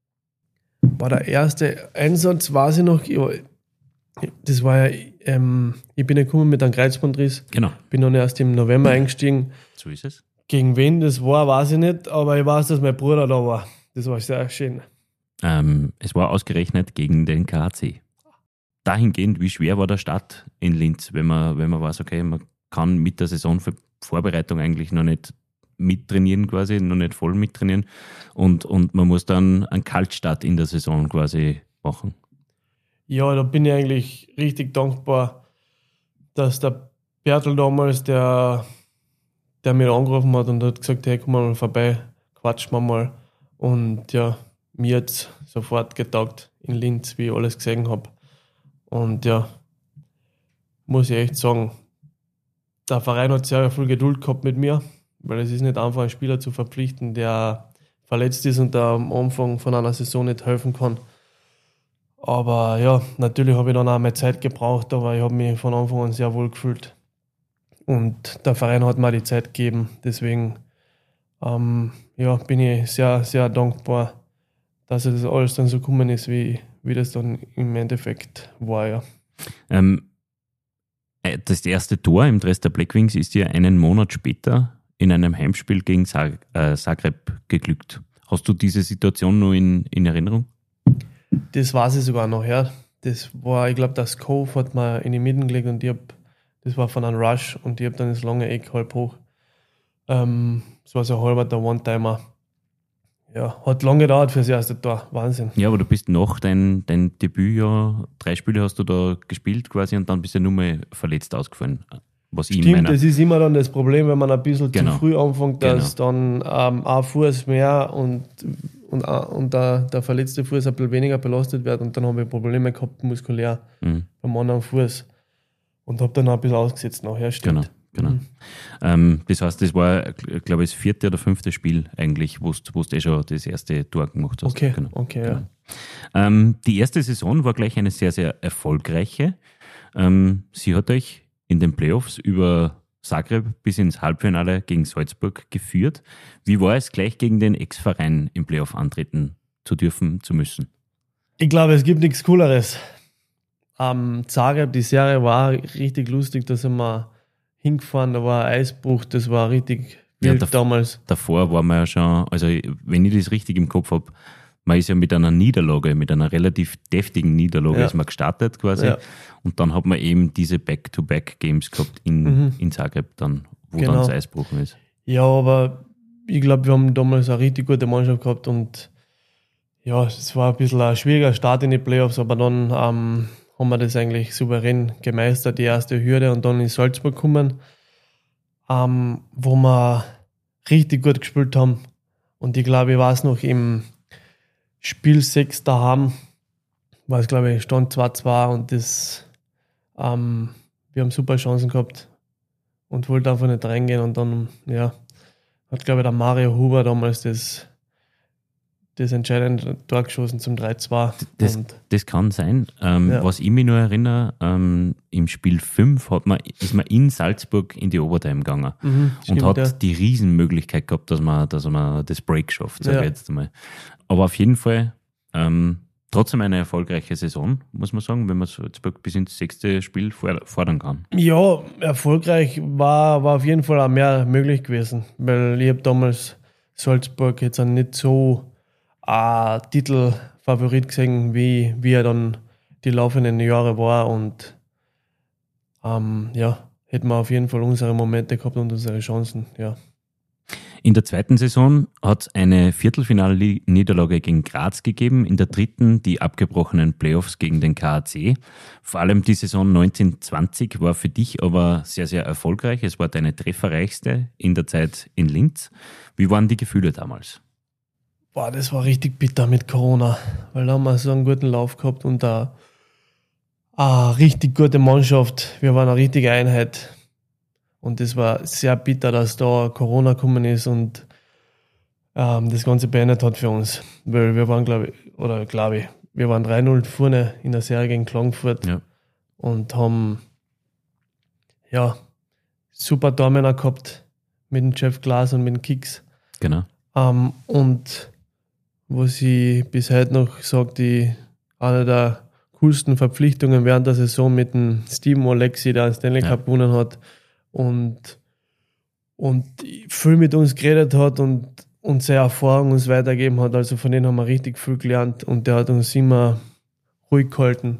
War der erste Einsatz, weiß ich noch, das war ja, ähm, ich bin ja gekommen mit einem Kreuzbandriss, Genau, bin dann erst im November eingestiegen. so ist es. Gegen wen das war, weiß ich nicht, aber ich weiß, dass mein Bruder da war. Das war sehr schön. Ähm, es war ausgerechnet gegen den K H C. Dahingehend, wie schwer war der Start in Linz, wenn man, wenn man weiß, okay, man kann mit der Saisonvorbereitung eigentlich noch nicht mittrainieren quasi, noch nicht voll mittrainieren und, und man muss dann einen Kaltstart in der Saison quasi machen. Ja, da bin ich eigentlich richtig dankbar, dass der Bertel damals, der, der mir angerufen hat und hat gesagt, hey, komm mal vorbei, quatschen wir mal. Und ja, mir hat es sofort getaugt in Linz, wie ich alles gesehen habe. Und ja, muss ich echt sagen, der Verein hat sehr viel Geduld gehabt mit mir, weil es ist nicht einfach, einen Spieler zu verpflichten, der verletzt ist und der am Anfang von einer Saison nicht helfen kann. Aber ja, natürlich habe ich dann auch mehr Zeit gebraucht, aber ich habe mich von Anfang an sehr wohl gefühlt. Und der Verein hat mir die Zeit gegeben, deswegen ähm, ja, bin ich sehr, sehr dankbar, dass das alles dann so gekommen ist, wie, wie das dann im Endeffekt war, ja. Ähm, das erste Tor im Dress der Blackwings ist dir einen Monat später in einem Heimspiel gegen Zag- äh, Zagreb geglückt. Hast du diese Situation noch in, in Erinnerung? Das weiß ich sogar noch, ja. Das war, ich glaube, das Cove hat mir in die Mitte gelegt und ich hab, das war von einem Rush und ich habe dann das lange Eck halb hoch. Ähm, das war so ein halber der One-Timer. ja, hat lange gedauert für das erste Tor. Wahnsinn. Ja, aber du bist nach dein, dein Debüt ja, drei Spiele hast du da gespielt quasi und dann bist du nur mal verletzt ausgefallen. Was ich Stimmt, meiner, das ist immer dann das Problem, wenn man ein bisschen Genau. zu früh anfängt, dass dann ähm, ein Fuß mehr und, und, und der, der verletzte Fuß ein bisschen weniger belastet wird und dann habe ich Probleme gehabt, muskulär Mhm. beim anderen Fuß und habe dann auch ein bisschen ausgesetzt nachher, stimmt. Genau, genau. Mhm. Ähm, das heißt, das war, glaube ich, das vierte oder fünfte Spiel eigentlich, wo du eh schon das erste Tor gemacht hast. Okay, Genau. okay, Genau. ja. Ähm, die erste Saison war gleich eine sehr, sehr erfolgreiche. Ähm, sie hat euch in den Playoffs über Zagreb bis ins Halbfinale gegen Salzburg geführt. Wie war es, gleich gegen den Ex-Verein im Playoff antreten zu dürfen, zu müssen? Ich glaube, es gibt nichts Cooleres. Am Zagreb, die Serie war richtig lustig, da sind wir hingefahren, da war ein Eisbruch, das war richtig Ja, wild da- damals. Davor war man ja schon, also wenn ich das richtig im Kopf habe, man ist ja mit einer Niederlage, mit einer relativ deftigen Niederlage Ja. ist man gestartet quasi. Ja. Und dann hat man eben diese Back-to-Back-Games gehabt in, Mhm. in Zagreb dann, wo Genau. dann das Eisbruch ist. Ja, aber ich glaube, wir haben damals eine richtig gute Mannschaft gehabt und ja, es war ein bisschen ein schwieriger Start in die Playoffs, aber dann ähm, haben wir das eigentlich souverän gemeistert, die erste Hürde und dann in Salzburg gekommen, ähm, wo wir richtig gut gespielt haben. Und ich glaube, ich weiß noch, im Spiel sechs daheim war es, glaube ich, stand zwei zwei und das, ähm, wir haben super Chancen gehabt und wollten einfach nicht reingehen und dann, ja, hat, glaube ich, der Mario Huber damals das, das entscheidende Tor geschossen zum drei zwei. Das, Und das kann sein. Ähm, Ja. Was ich mich nur erinnere, ähm, im Spiel fünf hat man, ist man in Salzburg in die Overtime gegangen mhm, und stimmt, hat ja. die Riesenmöglichkeit gehabt, dass man, dass man das Break schafft, sage Ja. ich jetzt einmal. Aber auf jeden Fall ähm, trotzdem eine erfolgreiche Saison, muss man sagen, wenn man Salzburg bis ins sechste Spiel for- fordern kann. Ja, erfolgreich war, war auf jeden Fall auch mehr möglich gewesen, weil ich habe damals Salzburg jetzt auch nicht so ein Titelfavorit gesehen, wie, wie er dann die laufenden Jahre war und ähm, ja, hätten wir auf jeden Fall unsere Momente gehabt und unsere Chancen, ja. In der zweiten Saison hat es eine Viertelfinale-Niederlage gegen Graz gegeben, in der dritten die abgebrochenen Playoffs gegen den K A C. Vor allem die Saison neunzehn zwanzig war für dich aber sehr, sehr erfolgreich. Es war deine trefferreichste in der Zeit in Linz. Wie waren die Gefühle damals? Boah, das war richtig bitter mit Corona, weil da haben wir so einen guten Lauf gehabt und eine, eine richtig gute Mannschaft. Wir waren eine richtige Einheit. Und das war sehr bitter, dass da Corona gekommen ist und ähm, das Ganze beendet hat für uns. Weil wir waren, glaube ich, oder glaube ich, wir waren drei null vorne in der Serie gegen Klagenfurt Ja. und haben ja super Tormänner gehabt mit dem Jeff Glas und mit dem Kicks. Genau. Ähm, und was ich bis heute noch sage, die eine der coolsten Verpflichtungen während der Saison mit dem Steven Olexi, der einen Stanley Ja. Cup gewonnen hat und, und viel mit uns geredet hat und, und seine Erfahrung uns weitergegeben hat. Also von denen haben wir richtig viel gelernt und der hat uns immer ruhig gehalten.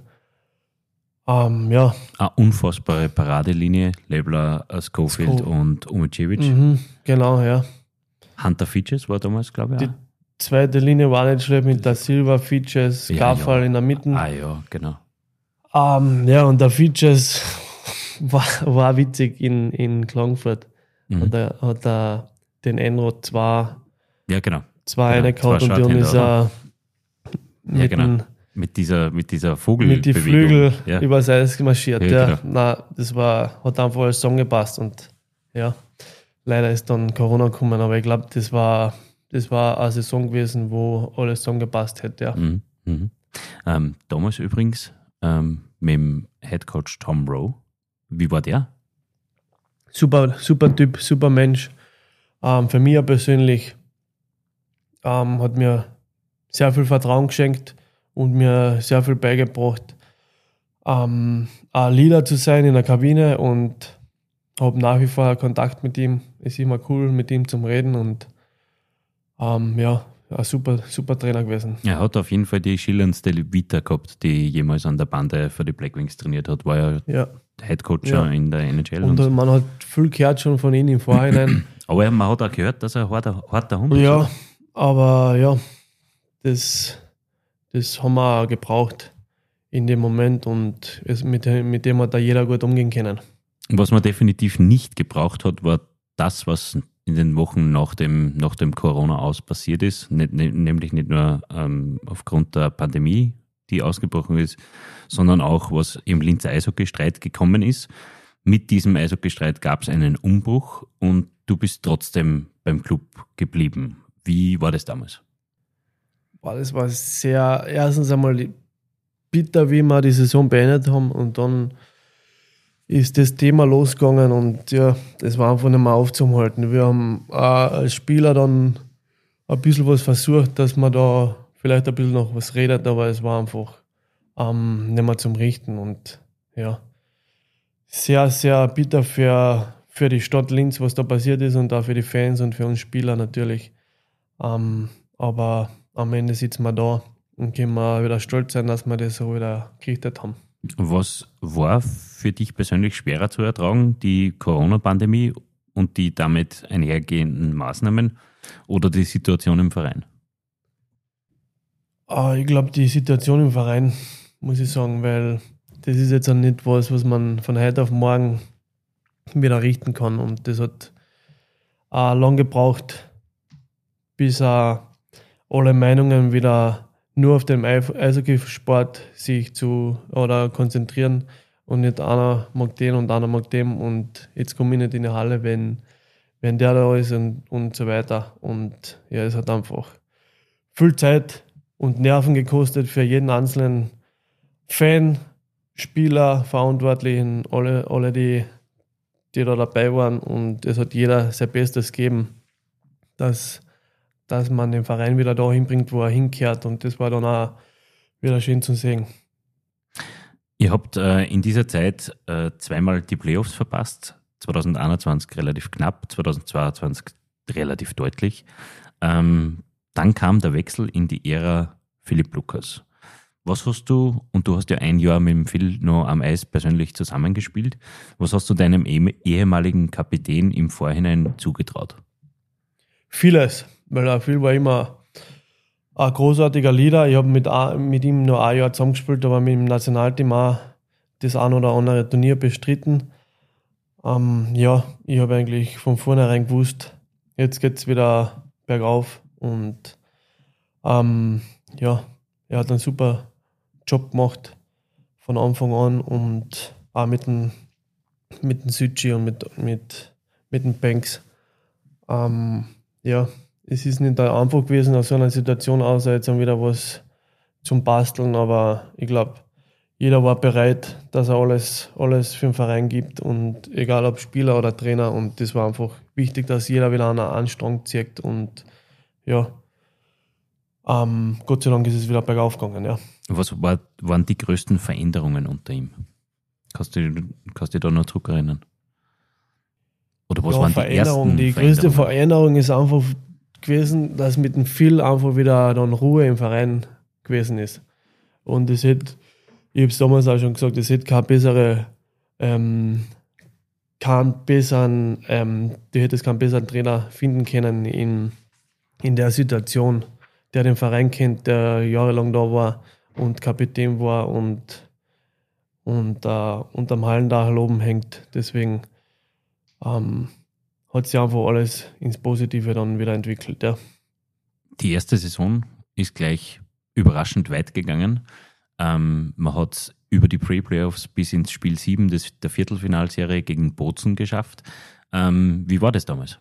Ähm, ja. Eine unfassbare Paradelinie, Lebler, Schofield Sko- und Umicevic. Mhm, genau, ja. Hunter Fitches war damals, glaube ich. Die auch. zweite Linie war nicht schlecht mit der Silva, Features, Ja, Garfall ja. in der Mitte. Ah ja, genau. Ähm, ja, und der Features war, war witzig in, in Klagenfurt. Mhm. Und da hat er den Enrod zwei, Ja, genau. zwei Ja, reingehauen zwei und dann ist Shorthänder, er mit, Ja, genau. den, Mit dieser, mit dieser mit die Vogelbewegung. Flügel Ja. übers Eis gemarschiert. Ja, Ja, genau. Na, das war, hat einfach als Song gepasst und ja, leider ist dann Corona gekommen, aber ich glaube, das war, das war eine Saison gewesen, wo alles Song gepasst hätte, ja. Mhm. Mhm. Ähm, damals übrigens ähm, mit dem Headcoach Tom Rowe. Wie war der? Super, super Typ, super Mensch. Ähm, für mich auch persönlich ähm, hat mir sehr viel Vertrauen geschenkt und mir sehr viel beigebracht, ähm, ein Leader zu sein in der Kabine und habe nach wie vor Kontakt mit ihm. Ist immer cool, mit ihm zum Reden und ähm, ja, ein super, super Trainer gewesen. Er hat auf jeden Fall die schillerndste Vita gehabt, die jemals an der Bande für die Black Wings trainiert hat. War ja Ja. Headcoach Ja. schon in der N H L. Und Und man hat viel gehört schon von ihm im Vorhinein. aber man hat auch gehört, dass er ein harter, harter Hund ist. Ja, Aber ja, das, das haben wir auch gebraucht in dem Moment und es, mit, mit dem hat da jeder gut umgehen können. Was man definitiv nicht gebraucht hat, war das, was in den Wochen nach dem, nach dem Corona-Aus passiert ist, nicht, ne, nämlich nicht nur ähm, aufgrund der Pandemie, die ausgebrochen ist, sondern auch, was im Linzer Eishockeystreit gekommen ist. Mit diesem Eishockeystreit gab es einen Umbruch und du bist trotzdem beim Club geblieben. Wie war das damals? Boah, das war sehr, erstens einmal bitter, wie wir die Saison beendet haben und dann ist das Thema losgegangen und ja, das war einfach nicht mehr aufzuhalten. Wir haben äh, als Spieler dann ein bisschen was versucht, dass man da vielleicht ein bisschen noch was redet, aber es war einfach ähm, nicht mehr zum Richten und ja, sehr, sehr bitter für, für die Stadt Linz, was da passiert ist und auch für die Fans und für uns Spieler natürlich. Ähm, aber am Ende sitzen wir da und können wir wieder stolz sein, dass wir das so wieder gerichtet haben. Was war für dich persönlich schwerer zu ertragen, die Corona-Pandemie und die damit einhergehenden Maßnahmen oder die Situation im Verein? Ah, ich glaube, die Situation im Verein, muss ich sagen, weil das ist jetzt auch nicht was, was man von heute auf morgen wieder richten kann. Und das hat auch lang gebraucht, bis auch alle Meinungen wieder nur auf den Eishockeysport sich zu oder konzentrieren und nicht einer mag den und einer mag dem und jetzt komme ich nicht in die Halle, wenn, wenn der da ist und, und so weiter. Und ja, es hat einfach viel Zeit und Nerven gekostet für jeden einzelnen Fan, Spieler, Verantwortlichen, alle, alle die, die da dabei waren und es hat jeder sein Bestes gegeben, dass dass man den Verein wieder da hinbringt, wo er hinkehrt. Und das war dann auch wieder schön zu sehen. Ihr habt äh, in dieser Zeit äh, zweimal die Playoffs verpasst. zwanzig einundzwanzig relativ knapp, zwanzig zweiundzwanzig relativ deutlich. Ähm, dann kam der Wechsel in die Ära Philipp Lucas. Was hast du, und du hast ja ein Jahr mit dem Phil noch am Eis persönlich zusammengespielt, was hast du deinem ehemaligen Kapitän im Vorhinein zugetraut? Vieles. Weil der Phil war immer ein großartiger Leader. Ich habe mit, mit ihm nur ein Jahr zusammengespielt, aber mit dem Nationalteam auch das ein oder andere Turnier bestritten. Ähm, ja, ich habe eigentlich von vornherein gewusst, jetzt geht es wieder bergauf. Und ähm, ja, er hat einen super Job gemacht von Anfang an und auch mit dem, mit dem Südschi und mit, mit, mit dem Banks. Ähm, ja, es ist nicht einfach gewesen aus so einer Situation, außer jetzt haben wir wieder was zum Basteln, aber ich glaube, jeder war bereit, dass er alles, alles für den Verein gibt und egal ob Spieler oder Trainer und das war einfach wichtig, dass jeder wieder an einen Anstrang zieht und ja, ähm, Gott sei Dank ist es wieder bergauf gegangen, ja. Was war, waren die größten Veränderungen unter ihm? Kannst du, kannst du dich da noch zurückerinnern? Oder was ja, waren die Veränderung, ersten die größte Veränderungen? Veränderung ist einfach gewesen, dass mit dem Phil einfach wieder dann Ruhe im Verein gewesen ist. Und es hätte, ich habe es damals auch schon gesagt, es hätte keine bessere, ähm, keinen besseren, ähm, du hättest keinen besseren Trainer finden können in, in der Situation, der den Verein kennt, der jahrelang da war und Kapitän war und, und äh, unterm Hallendach oben hängt. Deswegen ähm, hat sich einfach alles ins Positive dann wieder entwickelt. Ja. Die erste Saison ist gleich überraschend weit gegangen. Ähm, man hat es über die Pre-Playoffs bis ins Spiel sieben des, der Viertelfinalserie gegen Bozen geschafft. Ähm, wie war das damals?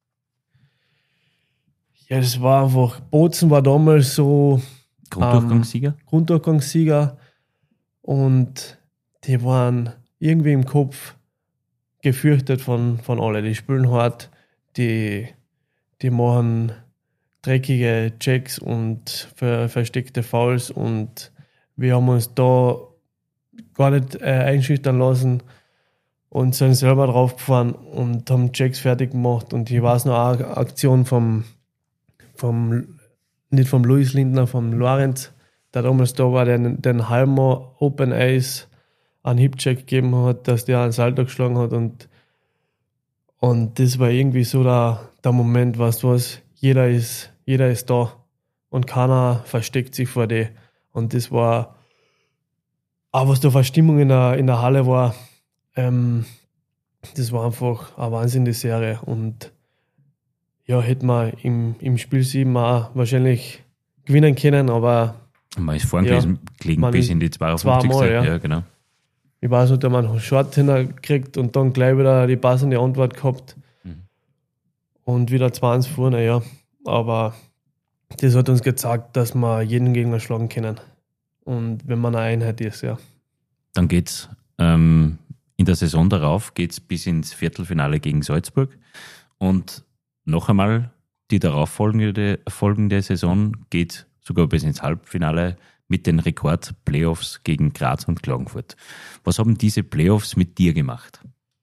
Ja, das war einfach, Bozen war damals so Grunddurchgangssieger? Ähm, Grunddurchgangssieger und die waren irgendwie im Kopf gefürchtet von, von allen. Die spielen hart, die, die machen dreckige Checks und ver, versteckte Fouls und wir haben uns da gar nicht äh, einschüchtern lassen und sind selber draufgefahren und haben Checks fertig gemacht und ich weiß noch eine Aktion vom, vom nicht vom Luis Lindner, vom Lorenz, der damals da war, der den Halmer Open Ice einen Hip-Check gegeben hat, dass der einen Salto geschlagen hat und, und das war irgendwie so der, der Moment, weißt du was, jeder ist, jeder ist da und keiner versteckt sich vor dir. Und das war auch, was da für Stimmung in der, in der Halle war, ähm, das war einfach eine Wahnsinn, die Serie. Und ja, hätte man im, im Spiel sieben auch wahrscheinlich gewinnen können, aber Man ist vorn Ja, gewesen, gelegen man bis ist in die zweiundfünfzigste zweimal, ja. ja, genau. ich weiß nicht, da haben wir einen Short hingekriegt und dann gleich wieder die passende Antwort gehabt Mhm. und wieder zwei eins vorne, ja. Aber das hat uns gezeigt, dass wir jeden Gegner schlagen können. Und wenn man eine Einheit ist, ja. Dann geht's ähm, in der Saison darauf geht's bis ins Viertelfinale gegen Salzburg und noch einmal die darauffolgende folgende Saison geht sogar bis ins Halbfinale mit den Rekord-Playoffs gegen Graz und Klagenfurt. Was haben diese Playoffs mit dir gemacht?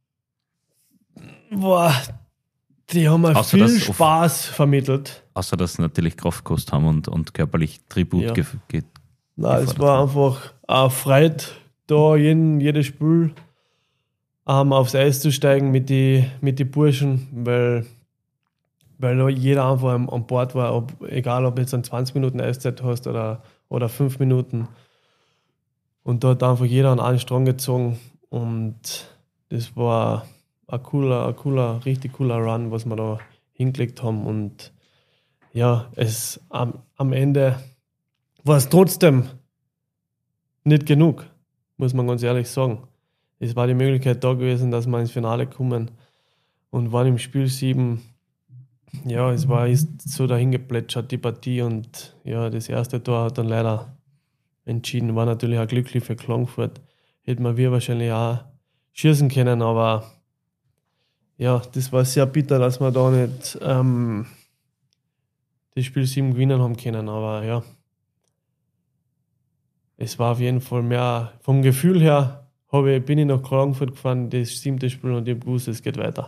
Boah, die haben mir Außer viel das auf- Spaß vermittelt. Außer dass sie natürlich Kraft gekostet haben und, und körperlich Tribut Ja. gef- ge- Na, es gefordert war haben. einfach eine Freude, da jeden, jedes Spiel ähm, aufs Eis zu steigen mit den mit die Burschen, weil, weil da jeder einfach am, an Bord war, ob, egal ob jetzt an zwanzig Minuten Eiszeit hast oder, oder fünf Minuten. Und da hat einfach jeder an einen Strang gezogen und das war ein cooler, ein cooler, richtig cooler Run, was wir da hingelegt haben. Und ja, es am, am Ende war es trotzdem nicht genug, muss man ganz ehrlich sagen. Es war die Möglichkeit da gewesen, dass wir ins Finale kommen und waren im Spiel sieben. Ja, es war ist so dahin geplätschert, die Partie. Und ja, das erste Tor hat dann leider entschieden. War natürlich auch glücklich für Klagenfurt. Hätten wir wahrscheinlich auch schießen können, aber ja, das war sehr bitter, dass wir da nicht ähm, das Spiel sieben gewinnen haben können. Aber ja, es war auf jeden Fall mehr vom Gefühl her, habe ich, bin ich nach Klagenfurt gefahren, das siebte Spiel, und ich habe gewusst, es geht weiter.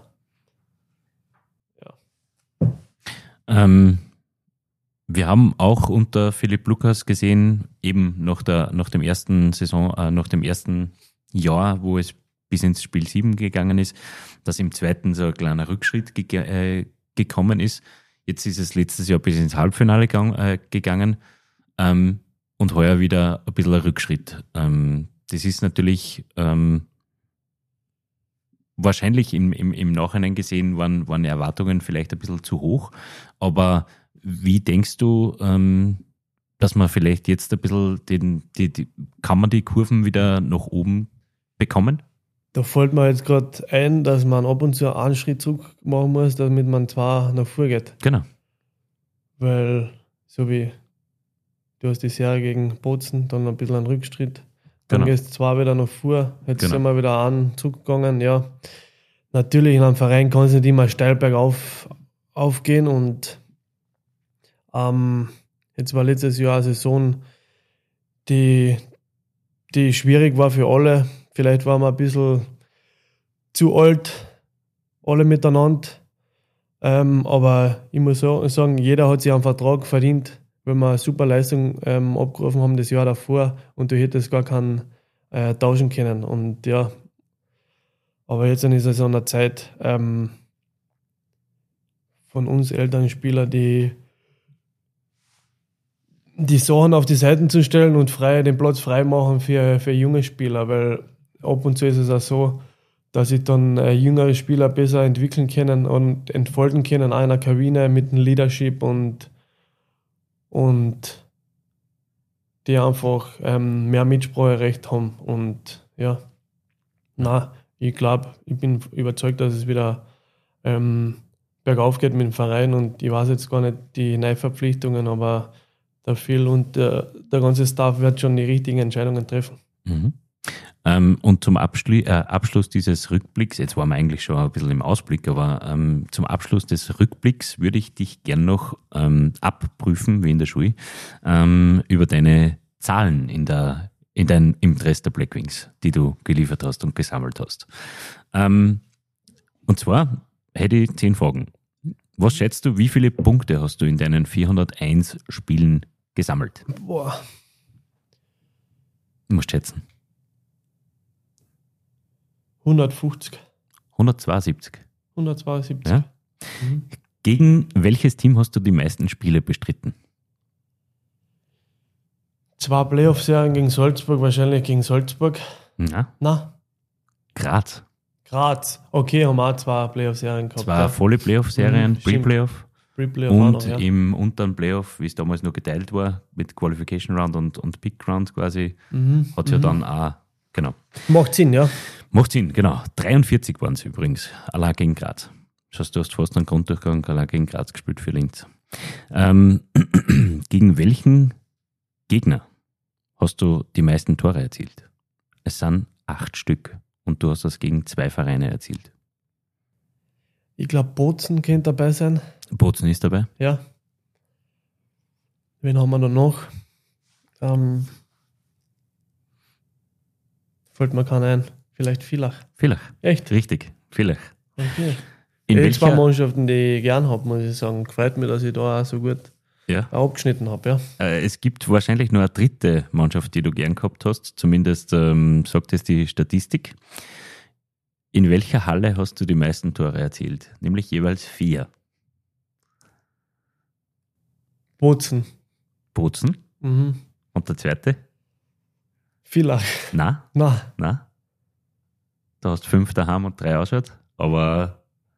Ähm, wir haben auch unter Philipp Lukas gesehen, eben nach, der, nach dem ersten Saison, äh, nach dem ersten Jahr, wo es bis ins Spiel sieben gegangen ist, dass im zweiten so ein kleiner Rückschritt ge äh, gekommen ist. Jetzt ist es letztes Jahr bis ins Halbfinale gang, äh, gegangen ähm, und heuer wieder ein bisschen ein Rückschritt. Ähm, das ist natürlich ähm, wahrscheinlich im, im, im Nachhinein gesehen waren, waren Erwartungen vielleicht ein bisschen zu hoch. Aber wie denkst du, ähm, dass man vielleicht jetzt ein bisschen den, die, die, kann man die Kurven wieder nach oben bekommen? Da fällt mir jetzt gerade ein, dass man ab und zu einen Schritt zurück machen muss, damit man zwei nach vor geht. Genau. Weil, so wie du hast die Serie gegen Bozen, dann ein bisschen einen Rückschritt, dann Genau. gehst du zwei wieder nach vor, jetzt Genau. sind wir wieder einen zurückgegangen. Ja, natürlich in einem Verein kann es nicht immer steil bergauf aufgehen und ähm, jetzt war letztes Jahr eine Saison, die, die schwierig war für alle. Vielleicht waren wir ein bisschen zu alt, alle miteinander. Ähm, aber ich muss so- sagen, jeder hat sich einen Vertrag verdient, wenn wir eine super Leistung ähm, abgerufen haben das Jahr davor und du hättest gar keinen äh, tauschen können. Und ja, aber jetzt ist es an der Zeit ähm, von uns Elternspieler, die die Sachen auf die Seiten zu stellen und frei, den Platz frei machen für, für junge Spieler, weil ab und zu ist es auch so, dass sich dann äh, jüngere Spieler besser entwickeln können und entfalten können in einer Kabine mit dem Leadership und, und die einfach ähm, mehr Mitspracherecht haben. Und ja, na, ich glaube, ich bin überzeugt, dass es wieder ähm, bergauf geht mit dem Verein und ich weiß jetzt gar nicht die Neuverpflichtungen, aber der Phil und der, der ganze Staff wird schon die richtigen Entscheidungen treffen. Mhm. Ähm, und zum Abschlu äh, Abschluss dieses Rückblicks, jetzt waren wir eigentlich schon ein bisschen im Ausblick, aber ähm, zum Abschluss des Rückblicks würde ich dich gern noch ähm, abprüfen, wie in der Schule, ähm, über deine Zahlen in der, in dein, im Dress der Blackwings, die du geliefert hast und gesammelt hast. Ähm, und zwar hätte ich zehn Fragen. Was schätzt du, wie viele Punkte hast du in deinen vierhunderteins Spielen gesammelt? Boah, Du musst schätzen. hundertfünfzig, hundertzweiundsiebzig. hundertzweiundsiebzig. Ja? Mhm. Gegen welches Team hast du die meisten Spiele bestritten? Zwei Playoff-Serien gegen Salzburg, wahrscheinlich gegen Salzburg. Na, Na, Graz. Graz. Okay, haben wir auch zwei Playoff-Serien gehabt. Zwei volle Playoff-Serien, Mhm, stimmt. Pre-Playoff Pre-Playoff auch und noch, ja. im unteren Playoff, wie es damals noch geteilt war, mit Qualification Round und, und Pick Round quasi, Mhm, hat es ja mhm. dann auch, genau. Macht Sinn, ja. Macht Sinn, genau. dreiundvierzig waren es übrigens, allein gegen Graz. Das heißt, du hast fast einen Grunddurchgang allein gegen Graz gespielt für Linz. Ähm, gegen welchen Gegner hast du die meisten Tore erzielt? Es sind acht Stück und du hast das gegen zwei Vereine erzielt. Ich glaube, Bozen könnte dabei sein. Bozen ist dabei. Ja. Wen haben wir da noch? Ähm, fällt mir keiner ein. Vielleicht Villach. Villach. Echt? Richtig, Villach. Okay. In Die zwei welcher, Mannschaften, die ich gern habe, muss ich sagen. Gefreut mich, dass ich da auch so gut ja, auch abgeschnitten habe. Ja. äh, es gibt wahrscheinlich nur eine dritte Mannschaft, die du gern gehabt hast. Zumindest ähm, sagt es die Statistik. In welcher Halle hast du die meisten Tore erzielt? Nämlich jeweils vier. Bozen. Bozen. Mhm. Und der zweite? Villach. Na, Na, na. Du hast fünf daheim und drei auswärts. Aber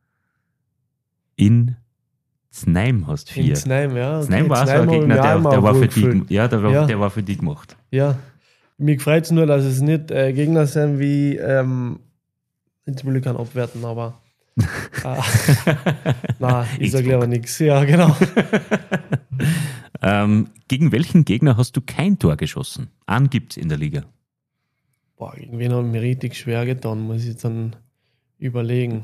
in Znaim hast vier. in Znaim, ja. Okay. Znaim war auch so ein Znaim hab ich Gegner, mich auch der, immer der, war wohl für die, gefühlt. ja, der, war, Ja. der war für die gemacht. Ja. Mich freut es nur, dass es nicht äh, Gegner sind wie, ähm, jetzt will ich keinen abwerten, aber äh, nein, ich sage lieber nichts. Ja, genau. ähm, gegen welchen Gegner hast du kein Tor geschossen? Einen gibt es in der Liga. Boah, irgendwie habe ich mir richtig schwer getan, muss ich jetzt dann überlegen.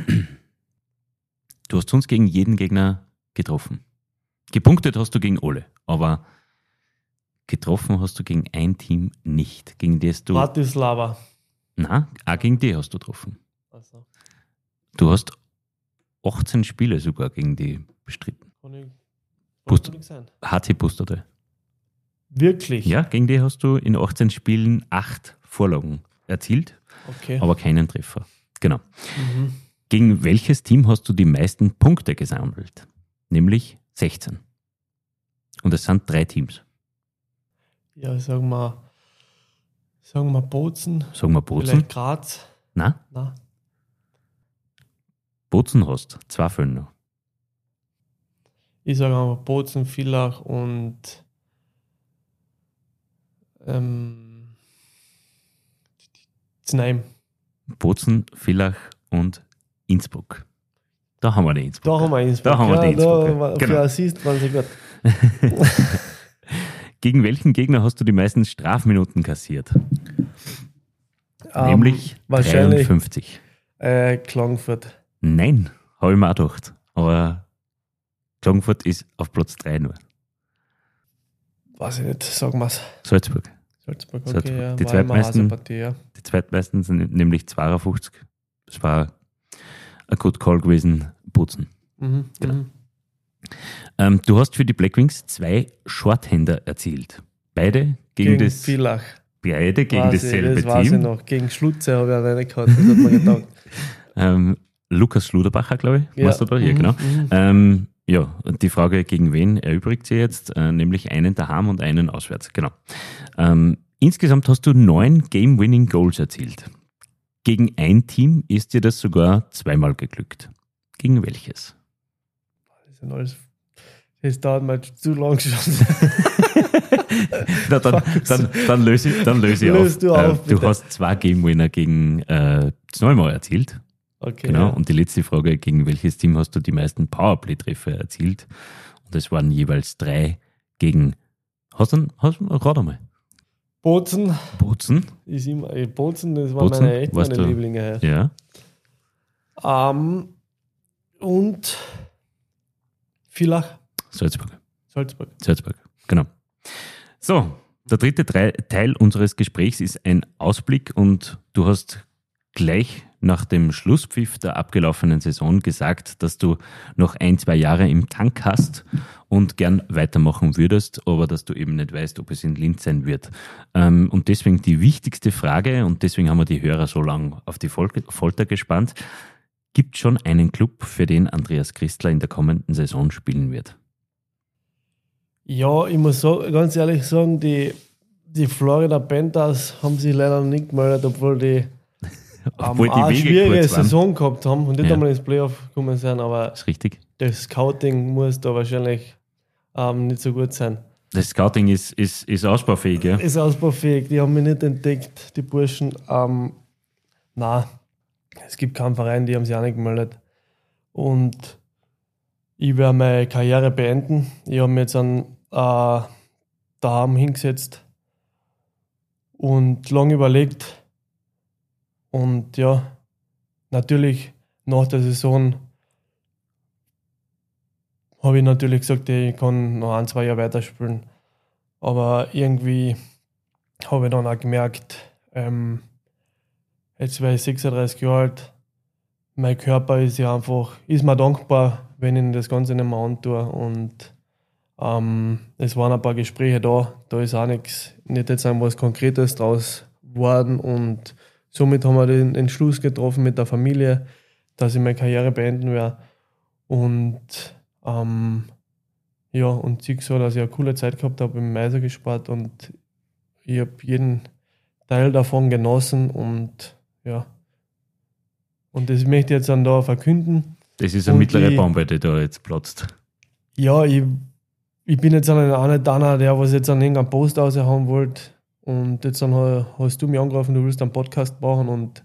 Du hast sonst gegen jeden Gegner getroffen. Gepunktet hast du gegen alle, aber getroffen hast du gegen ein Team nicht, gegen das du... Bratislava. Nein, auch gegen die hast du getroffen. Also, Du hast achtzehn Spiele sogar gegen die bestritten. kann ich, Bust- kann nicht sein. H C Busterte. Wirklich? Ja, gegen die hast du in achtzehn Spielen acht Vorlagen erzielt, Okay. aber keinen Treffer. Genau. Mhm. Gegen welches Team hast du die meisten Punkte gesammelt? Nämlich sechzehn. Und es sind drei Teams. Ja, sagen wir, sagen wir Bozen, Sagen wir Bozen. vielleicht Graz. Nein, Na, Bozen hast zwei Fälle noch. ich sage einfach Bozen, Villach und ähm, Znaim. Bozen, Villach und Innsbruck. Da haben wir die Innsbruck. Da haben wir Innsbruck. Da haben wir die ja, Innsbrucker. da, war- Genau. Für Assist waren sie gut. Gegen welchen Gegner hast du die meisten Strafminuten kassiert? Nämlich Ähm, wahrscheinlich dreiundfünfzig. äh, Klagenfurt. Nein, habe ich mir auch gedacht. Aber Klagenfurt ist auf Platz drei nur. Weiß ich nicht, sagen wir es. Salzburg. Salzburg, okay, Salzburg. ja. Die war immer eine zweitmeisten- Partie, ja. Die zweitmeisten sind nämlich zweiundfünfzig. Das war ein Good Call gewesen, Bozen. Mhm, Genau. mhm. Ähm, du hast für die Blackwings zwei Shorthänder erzielt. Beide gegen, Gegen das, Villach. beide gegen Weiß ich, dasselbe das weiß ich Team. noch. Gegen Schlutze habe ich auch eine gehabt, das hat mir gedacht. Ähm, Lukas Schluderbacher, glaube ich, Ja. warst du da? Ja, Mhm, genau. mhm. Ähm, ja, und die Frage, gegen wen erübrigt sie jetzt? Äh, nämlich einen daheim und einen auswärts. Genau. Ähm, insgesamt hast du neun Game-Winning-Goals erzielt. Gegen ein Team ist dir das sogar zweimal geglückt. Gegen welches? Das, sind alles, das dauert mir zu lang schon. Na, dann, dann, dann löse ich, dann löse ich Löst auf. du auf, äh, du bitte. hast zwei Game-Winner gegen äh, zweimal erzielt. Okay, Genau. ja. Und die letzte Frage, gegen welches Team hast du die meisten Powerplay-Treffer erzielt? Und es waren jeweils drei gegen, hast du, hast du, rat einmal, Bozen Bozen? ist immer, äh, Bozen, das waren Bozen, meine, echt weißt meine du- Lieblinge. Ja. Ähm, und Villach, Salzburg. Salzburg. Salzburg, genau. So, der dritte Drei- Teil unseres Gesprächs ist ein Ausblick und du hast gleich nach dem Schlusspfiff der abgelaufenen Saison gesagt, dass du noch ein, zwei Jahre im Tank hast und gern weitermachen würdest, aber dass du eben nicht weißt, ob es in Linz sein wird. Ähm, Und deswegen die wichtigste Frage, und deswegen haben wir die Hörer so lange auf die Fol- Folter gespannt. Gibt schon einen Club, für den Andreas Christler in der kommenden Saison spielen wird? Ja, ich muss so, ganz ehrlich sagen, die, die Florida Panthers haben sich leider noch nicht gemeldet, obwohl die, Obwohl ähm, die eine Wege schwierige kurz waren. Saison gehabt haben und nicht Ja. einmal ins Playoff gekommen sind, aber Das ist richtig. das Scouting muss da wahrscheinlich ähm, nicht so gut sein. Das Scouting ist, ist, ist ausbaufähig, ja? Ist ausbaufähig, die haben mich nicht entdeckt, die Burschen. Ähm, nein, es gibt keinen Verein, die haben sich auch nicht gemeldet. Und ich werde meine Karriere beenden. Ich habe mich jetzt an, äh, daheim hingesetzt und lange überlegt. Und ja, natürlich nach der Saison habe ich natürlich gesagt, ich kann noch ein, zwei Jahre weiterspielen. Aber irgendwie habe ich dann auch gemerkt, ähm, jetzt wäre ich sechsunddreißig Jahre alt, mein Körper ist ja einfach, ist mir dankbar, wenn ich das Ganze nicht mehr antue. Und ähm, es waren ein paar Gespräche da, da ist auch nichts, nicht jetzt was Konkretes draus geworden. Und somit haben wir den Entschluss getroffen mit der Familie, dass ich meine Karriere beenden werde. Und ähm, ja, und sieg so, dass ich eine coole Zeit gehabt habe im Eishockeysport und ich habe jeden Teil davon genossen und ja. Und das möchte ich jetzt dann da verkünden. Das ist eine Und mittlere die- Bombe, die da jetzt platzt. Ja, ich, ich bin jetzt auch nicht einer, der was jetzt an irgendeinem Post raushauen wollte. Und jetzt dann ha- hast du mich angerufen, du willst einen Podcast machen. Und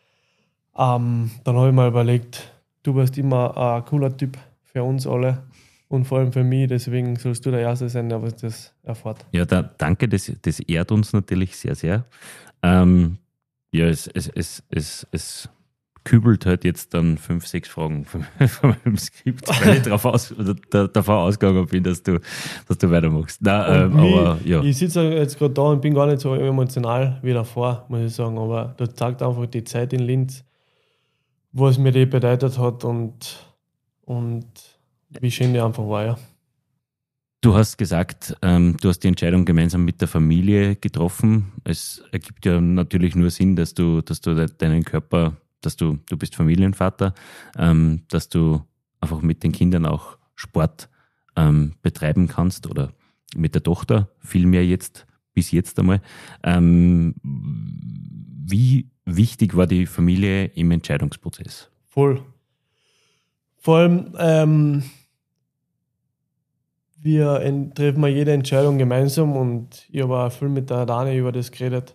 ähm, dann habe ich mir überlegt, du warst immer ein cooler Typ für uns alle und vor allem für mich. Deswegen sollst du der Erste sein, der was das erfährt. Ja, da, danke, das, das ehrt uns natürlich sehr, sehr. Ähm, ja, es, es, es, es, es kübelt halt jetzt dann fünf, sechs Fragen von, von meinem Skript, weil ich darauf aus, oder da, davon ausgegangen bin, dass du, dass du weitermachst. Nein, ähm, Und mich- aber ja. Ich sitze jetzt gerade da und bin gar nicht so emotional wie davor, muss ich sagen. Aber das zeigt einfach die Zeit in Linz, was mir die bedeutet hat und, und wie schön die einfach war. Ja. Du hast gesagt, ähm, du hast die Entscheidung gemeinsam mit der Familie getroffen. Es ergibt ja natürlich nur Sinn, dass du, dass du de- deinen Körper, dass du, du bist Familienvater, ähm, dass du einfach mit den Kindern auch Sport ähm, betreiben kannst oder mit der Tochter vielmehr jetzt, bis jetzt einmal. Ähm, wie wichtig war die Familie im Entscheidungsprozess? Voll. Vor allem, ähm, wir en- treffen jede Entscheidung gemeinsam und ich habe auch viel mit der Dani über das geredet.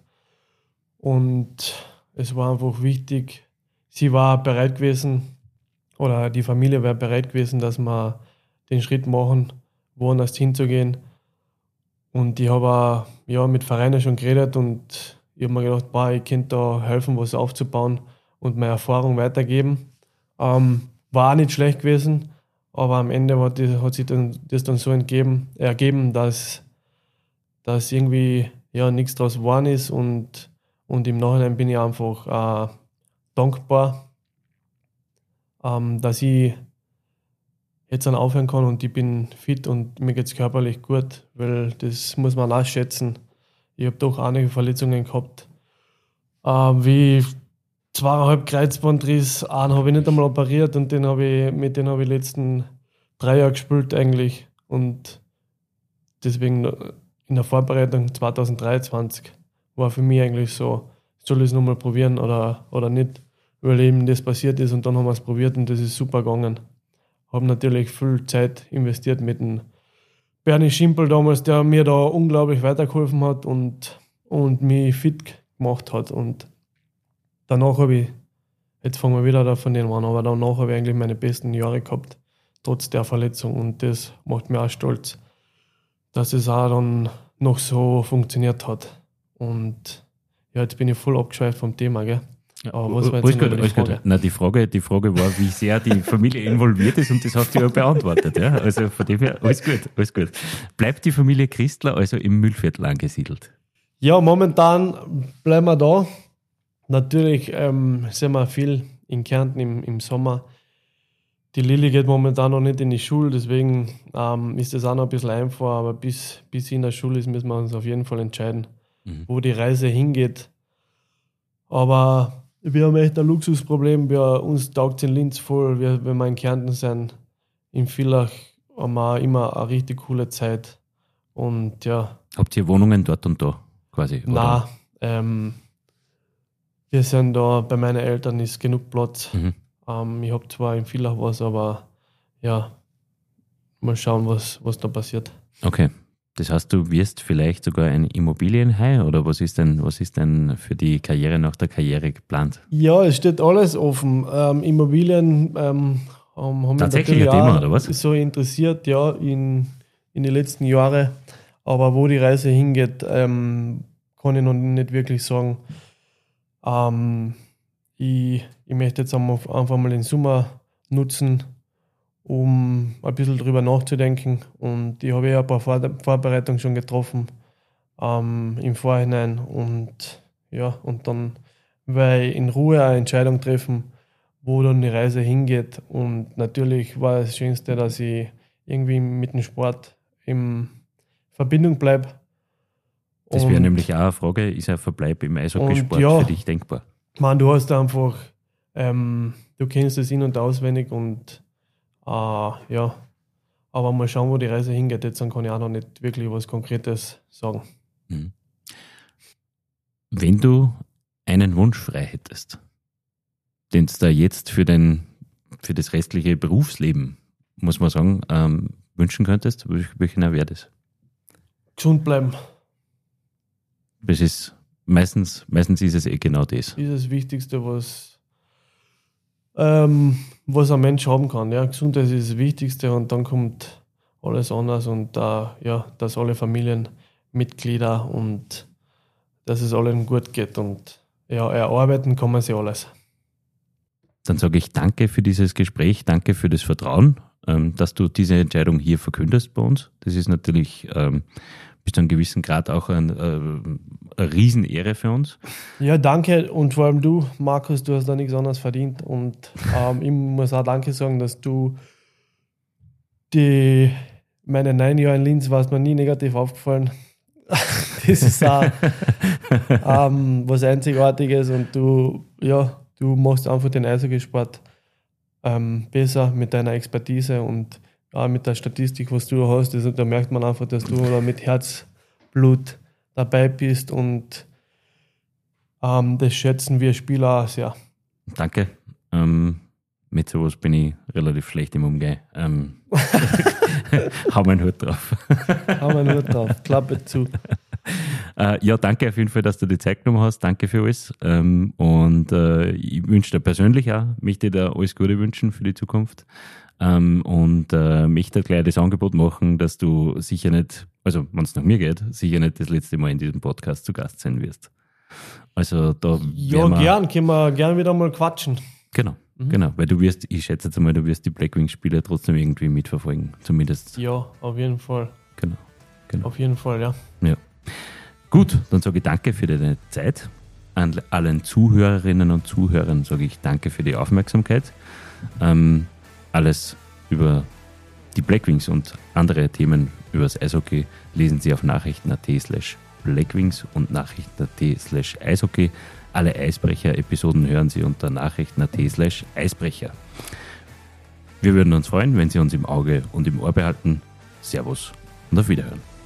Und es war einfach wichtig, sie war bereit gewesen, oder die Familie wäre bereit gewesen, dass wir den Schritt machen, woanders hinzugehen. Und ich habe auch ja, mit Vereinen schon geredet und ich habe mir gedacht, boah, ich könnte da helfen, was aufzubauen und meine Erfahrung weitergeben. Ähm, war auch nicht schlecht gewesen, aber am Ende hat, die, hat sich dann, das dann so entgeben, ergeben, dass, dass irgendwie ja, nichts draus geworden ist und, und im Nachhinein bin ich einfach äh, dankbar, ähm, dass ich jetzt dann aufhören kann und ich bin fit und mir geht es körperlich gut, weil das muss man auch schätzen. Ich habe doch einige Verletzungen gehabt, äh, wie zweieinhalb Kreuzbandriss, einen habe ich nicht einmal operiert und den habe ich, mit denen habe ich die letzten drei Jahre gespielt eigentlich und deswegen in der Vorbereitung zwanzig dreiundzwanzig war für mich eigentlich so, soll ich es nochmal probieren oder, oder nicht, weil eben das passiert ist und dann haben wir es probiert und das ist super gegangen. Habe natürlich viel Zeit investiert mit dem Bernie Schimpel damals, der mir da unglaublich weitergeholfen hat und, und mich fit gemacht hat. Und danach habe ich, jetzt fangen wir wieder da von denen an, aber danach habe ich eigentlich meine besten Jahre gehabt, trotz der Verletzung. Und das macht mich auch stolz, dass es auch dann noch so funktioniert hat. Und ja, jetzt bin ich voll abgeschweift vom Thema, gell? Aber was war jetzt Alles nochmal gut, die alles gut. Frage? Nein, die Frage, die Frage war, wie sehr die Familie involviert ist und das hast du ja beantwortet. Ja? Also von dem her, alles gut, alles gut. Bleibt die Familie Christler also im Mühlviertel angesiedelt? Ja, momentan bleiben wir da. Natürlich ähm, sind wir viel in Kärnten im, im Sommer. Die Lilly geht momentan noch nicht in die Schule, deswegen ähm, ist das auch noch ein bisschen einfacher. Aber bis, bis sie in der Schule ist, müssen wir uns auf jeden Fall entscheiden, Mhm. wo die Reise hingeht. Aber wir haben echt ein Luxusproblem. Wir, uns taugt es in Linz voll. Wir, wenn wir in Kärnten sind, in Villach, haben wir auch immer eine richtig coole Zeit. Und ja. Habt ihr Wohnungen dort und da quasi? Nein, ähm, wir sind da, bei meinen Eltern ist genug Platz. Mhm. Ähm, ich habe zwar in Villach was, aber ja, mal schauen, was, was da passiert. Okay. Das heißt, du wirst vielleicht sogar ein Immobilienhai oder was ist denn, was ist denn für die Karriere nach der Karriere geplant? Ja, es steht alles offen. Ähm, Immobilien ähm, haben mich Tatsächlich natürlich ein Thema, auch oder was? so interessiert, ja, in, in den letzten Jahren. Aber wo die Reise hingeht, ähm, kann ich noch nicht wirklich sagen. Ähm, ich, ich möchte jetzt einfach mal den Sommer nutzen, um ein bisschen drüber nachzudenken. Und ich habe ja ein paar Vor- Vorbereitungen schon getroffen ähm, im Vorhinein. Und ja, und dann werde ich in Ruhe eine Entscheidung treffen, wo dann die Reise hingeht. Und natürlich war das Schönste, dass ich irgendwie mit dem Sport in Verbindung bleibe. Das wäre Und- nämlich auch eine Frage, ist ein Verbleib im Eishockeysport Und ja. für dich denkbar? Man, du hast einfach, ähm, du kennst es in- und auswendig und äh, ja, aber mal schauen, wo die Reise hingeht. Jetzt kann ich auch noch nicht wirklich was Konkretes sagen. Mhm. Wenn du einen Wunsch frei hättest, den du da jetzt für, den, für das restliche Berufsleben, muss man sagen, ähm, wünschen könntest, welcher wäre das? Gesund bleiben Das ist meistens, meistens ist es eh genau das. ist das Wichtigste, was, ähm, was ein Mensch haben kann. Ja, Gesundheit ist das Wichtigste und dann kommt alles anders und äh, ja, dass alle Familienmitglieder und dass es allen gut geht und ja, erarbeiten kann man sich alles. Dann sage ich danke für dieses Gespräch, danke für das Vertrauen, ähm, dass du diese Entscheidung hier verkündest bei uns. Das ist natürlich ähm, bis zu einem gewissen Grad auch ein, äh, eine Riesenehre für uns. Ja, danke und vor allem du, Markus, du hast da nichts anderes verdient und ähm, ich muss auch danke sagen, dass du die, meine neun Jahre in Linz war es mir nie negativ aufgefallen. Das ist auch ähm, was Einzigartiges und du, ja, du machst einfach den Eishockeysport ähm, besser mit deiner Expertise und ja, mit der Statistik, was du hast. Das, da merkt man einfach, dass du da mit Herzblut dabei bist und ähm, das schätzen wir Spieler auch sehr. Danke. Ähm, mit sowas bin ich relativ schlecht im Umgehen. Ähm, hau meinen Hut drauf. Haben wir nur drauf. Klappe zu. Äh, ja, danke auf jeden Fall, dass du die Zeit genommen hast. Danke für alles. Ähm, und äh, ich wünsche dir persönlich auch, möchte dir alles Gute wünschen für die Zukunft. Ähm, und äh, möchte gleich das Angebot machen, dass du sicher nicht, also wenn es nach mir geht, sicher nicht das letzte Mal in diesem Podcast zu Gast sein wirst. Also da Ja, werden wir- gern, können wir gern wieder mal quatschen. Genau, Mhm. genau, weil du wirst, ich schätze jetzt einmal, du wirst die Blackwings-Spiele trotzdem irgendwie mitverfolgen, zumindest. Ja, auf jeden Fall. Genau, genau. Auf jeden Fall, ja. Gut, dann sage ich danke für deine Zeit. An allen Zuhörerinnen und Zuhörern sage ich danke für die Aufmerksamkeit. Ähm, alles über die Blackwings und andere Themen über das Eishockey lesen Sie auf nachrichten.at slash Blackwings und nachrichten.at slash Eishockey. Alle Eisbrecher-Episoden hören Sie unter nachrichten.at slash Eisbrecher. Wir würden uns freuen, wenn Sie uns im Auge und im Ohr behalten. Servus und auf Wiederhören.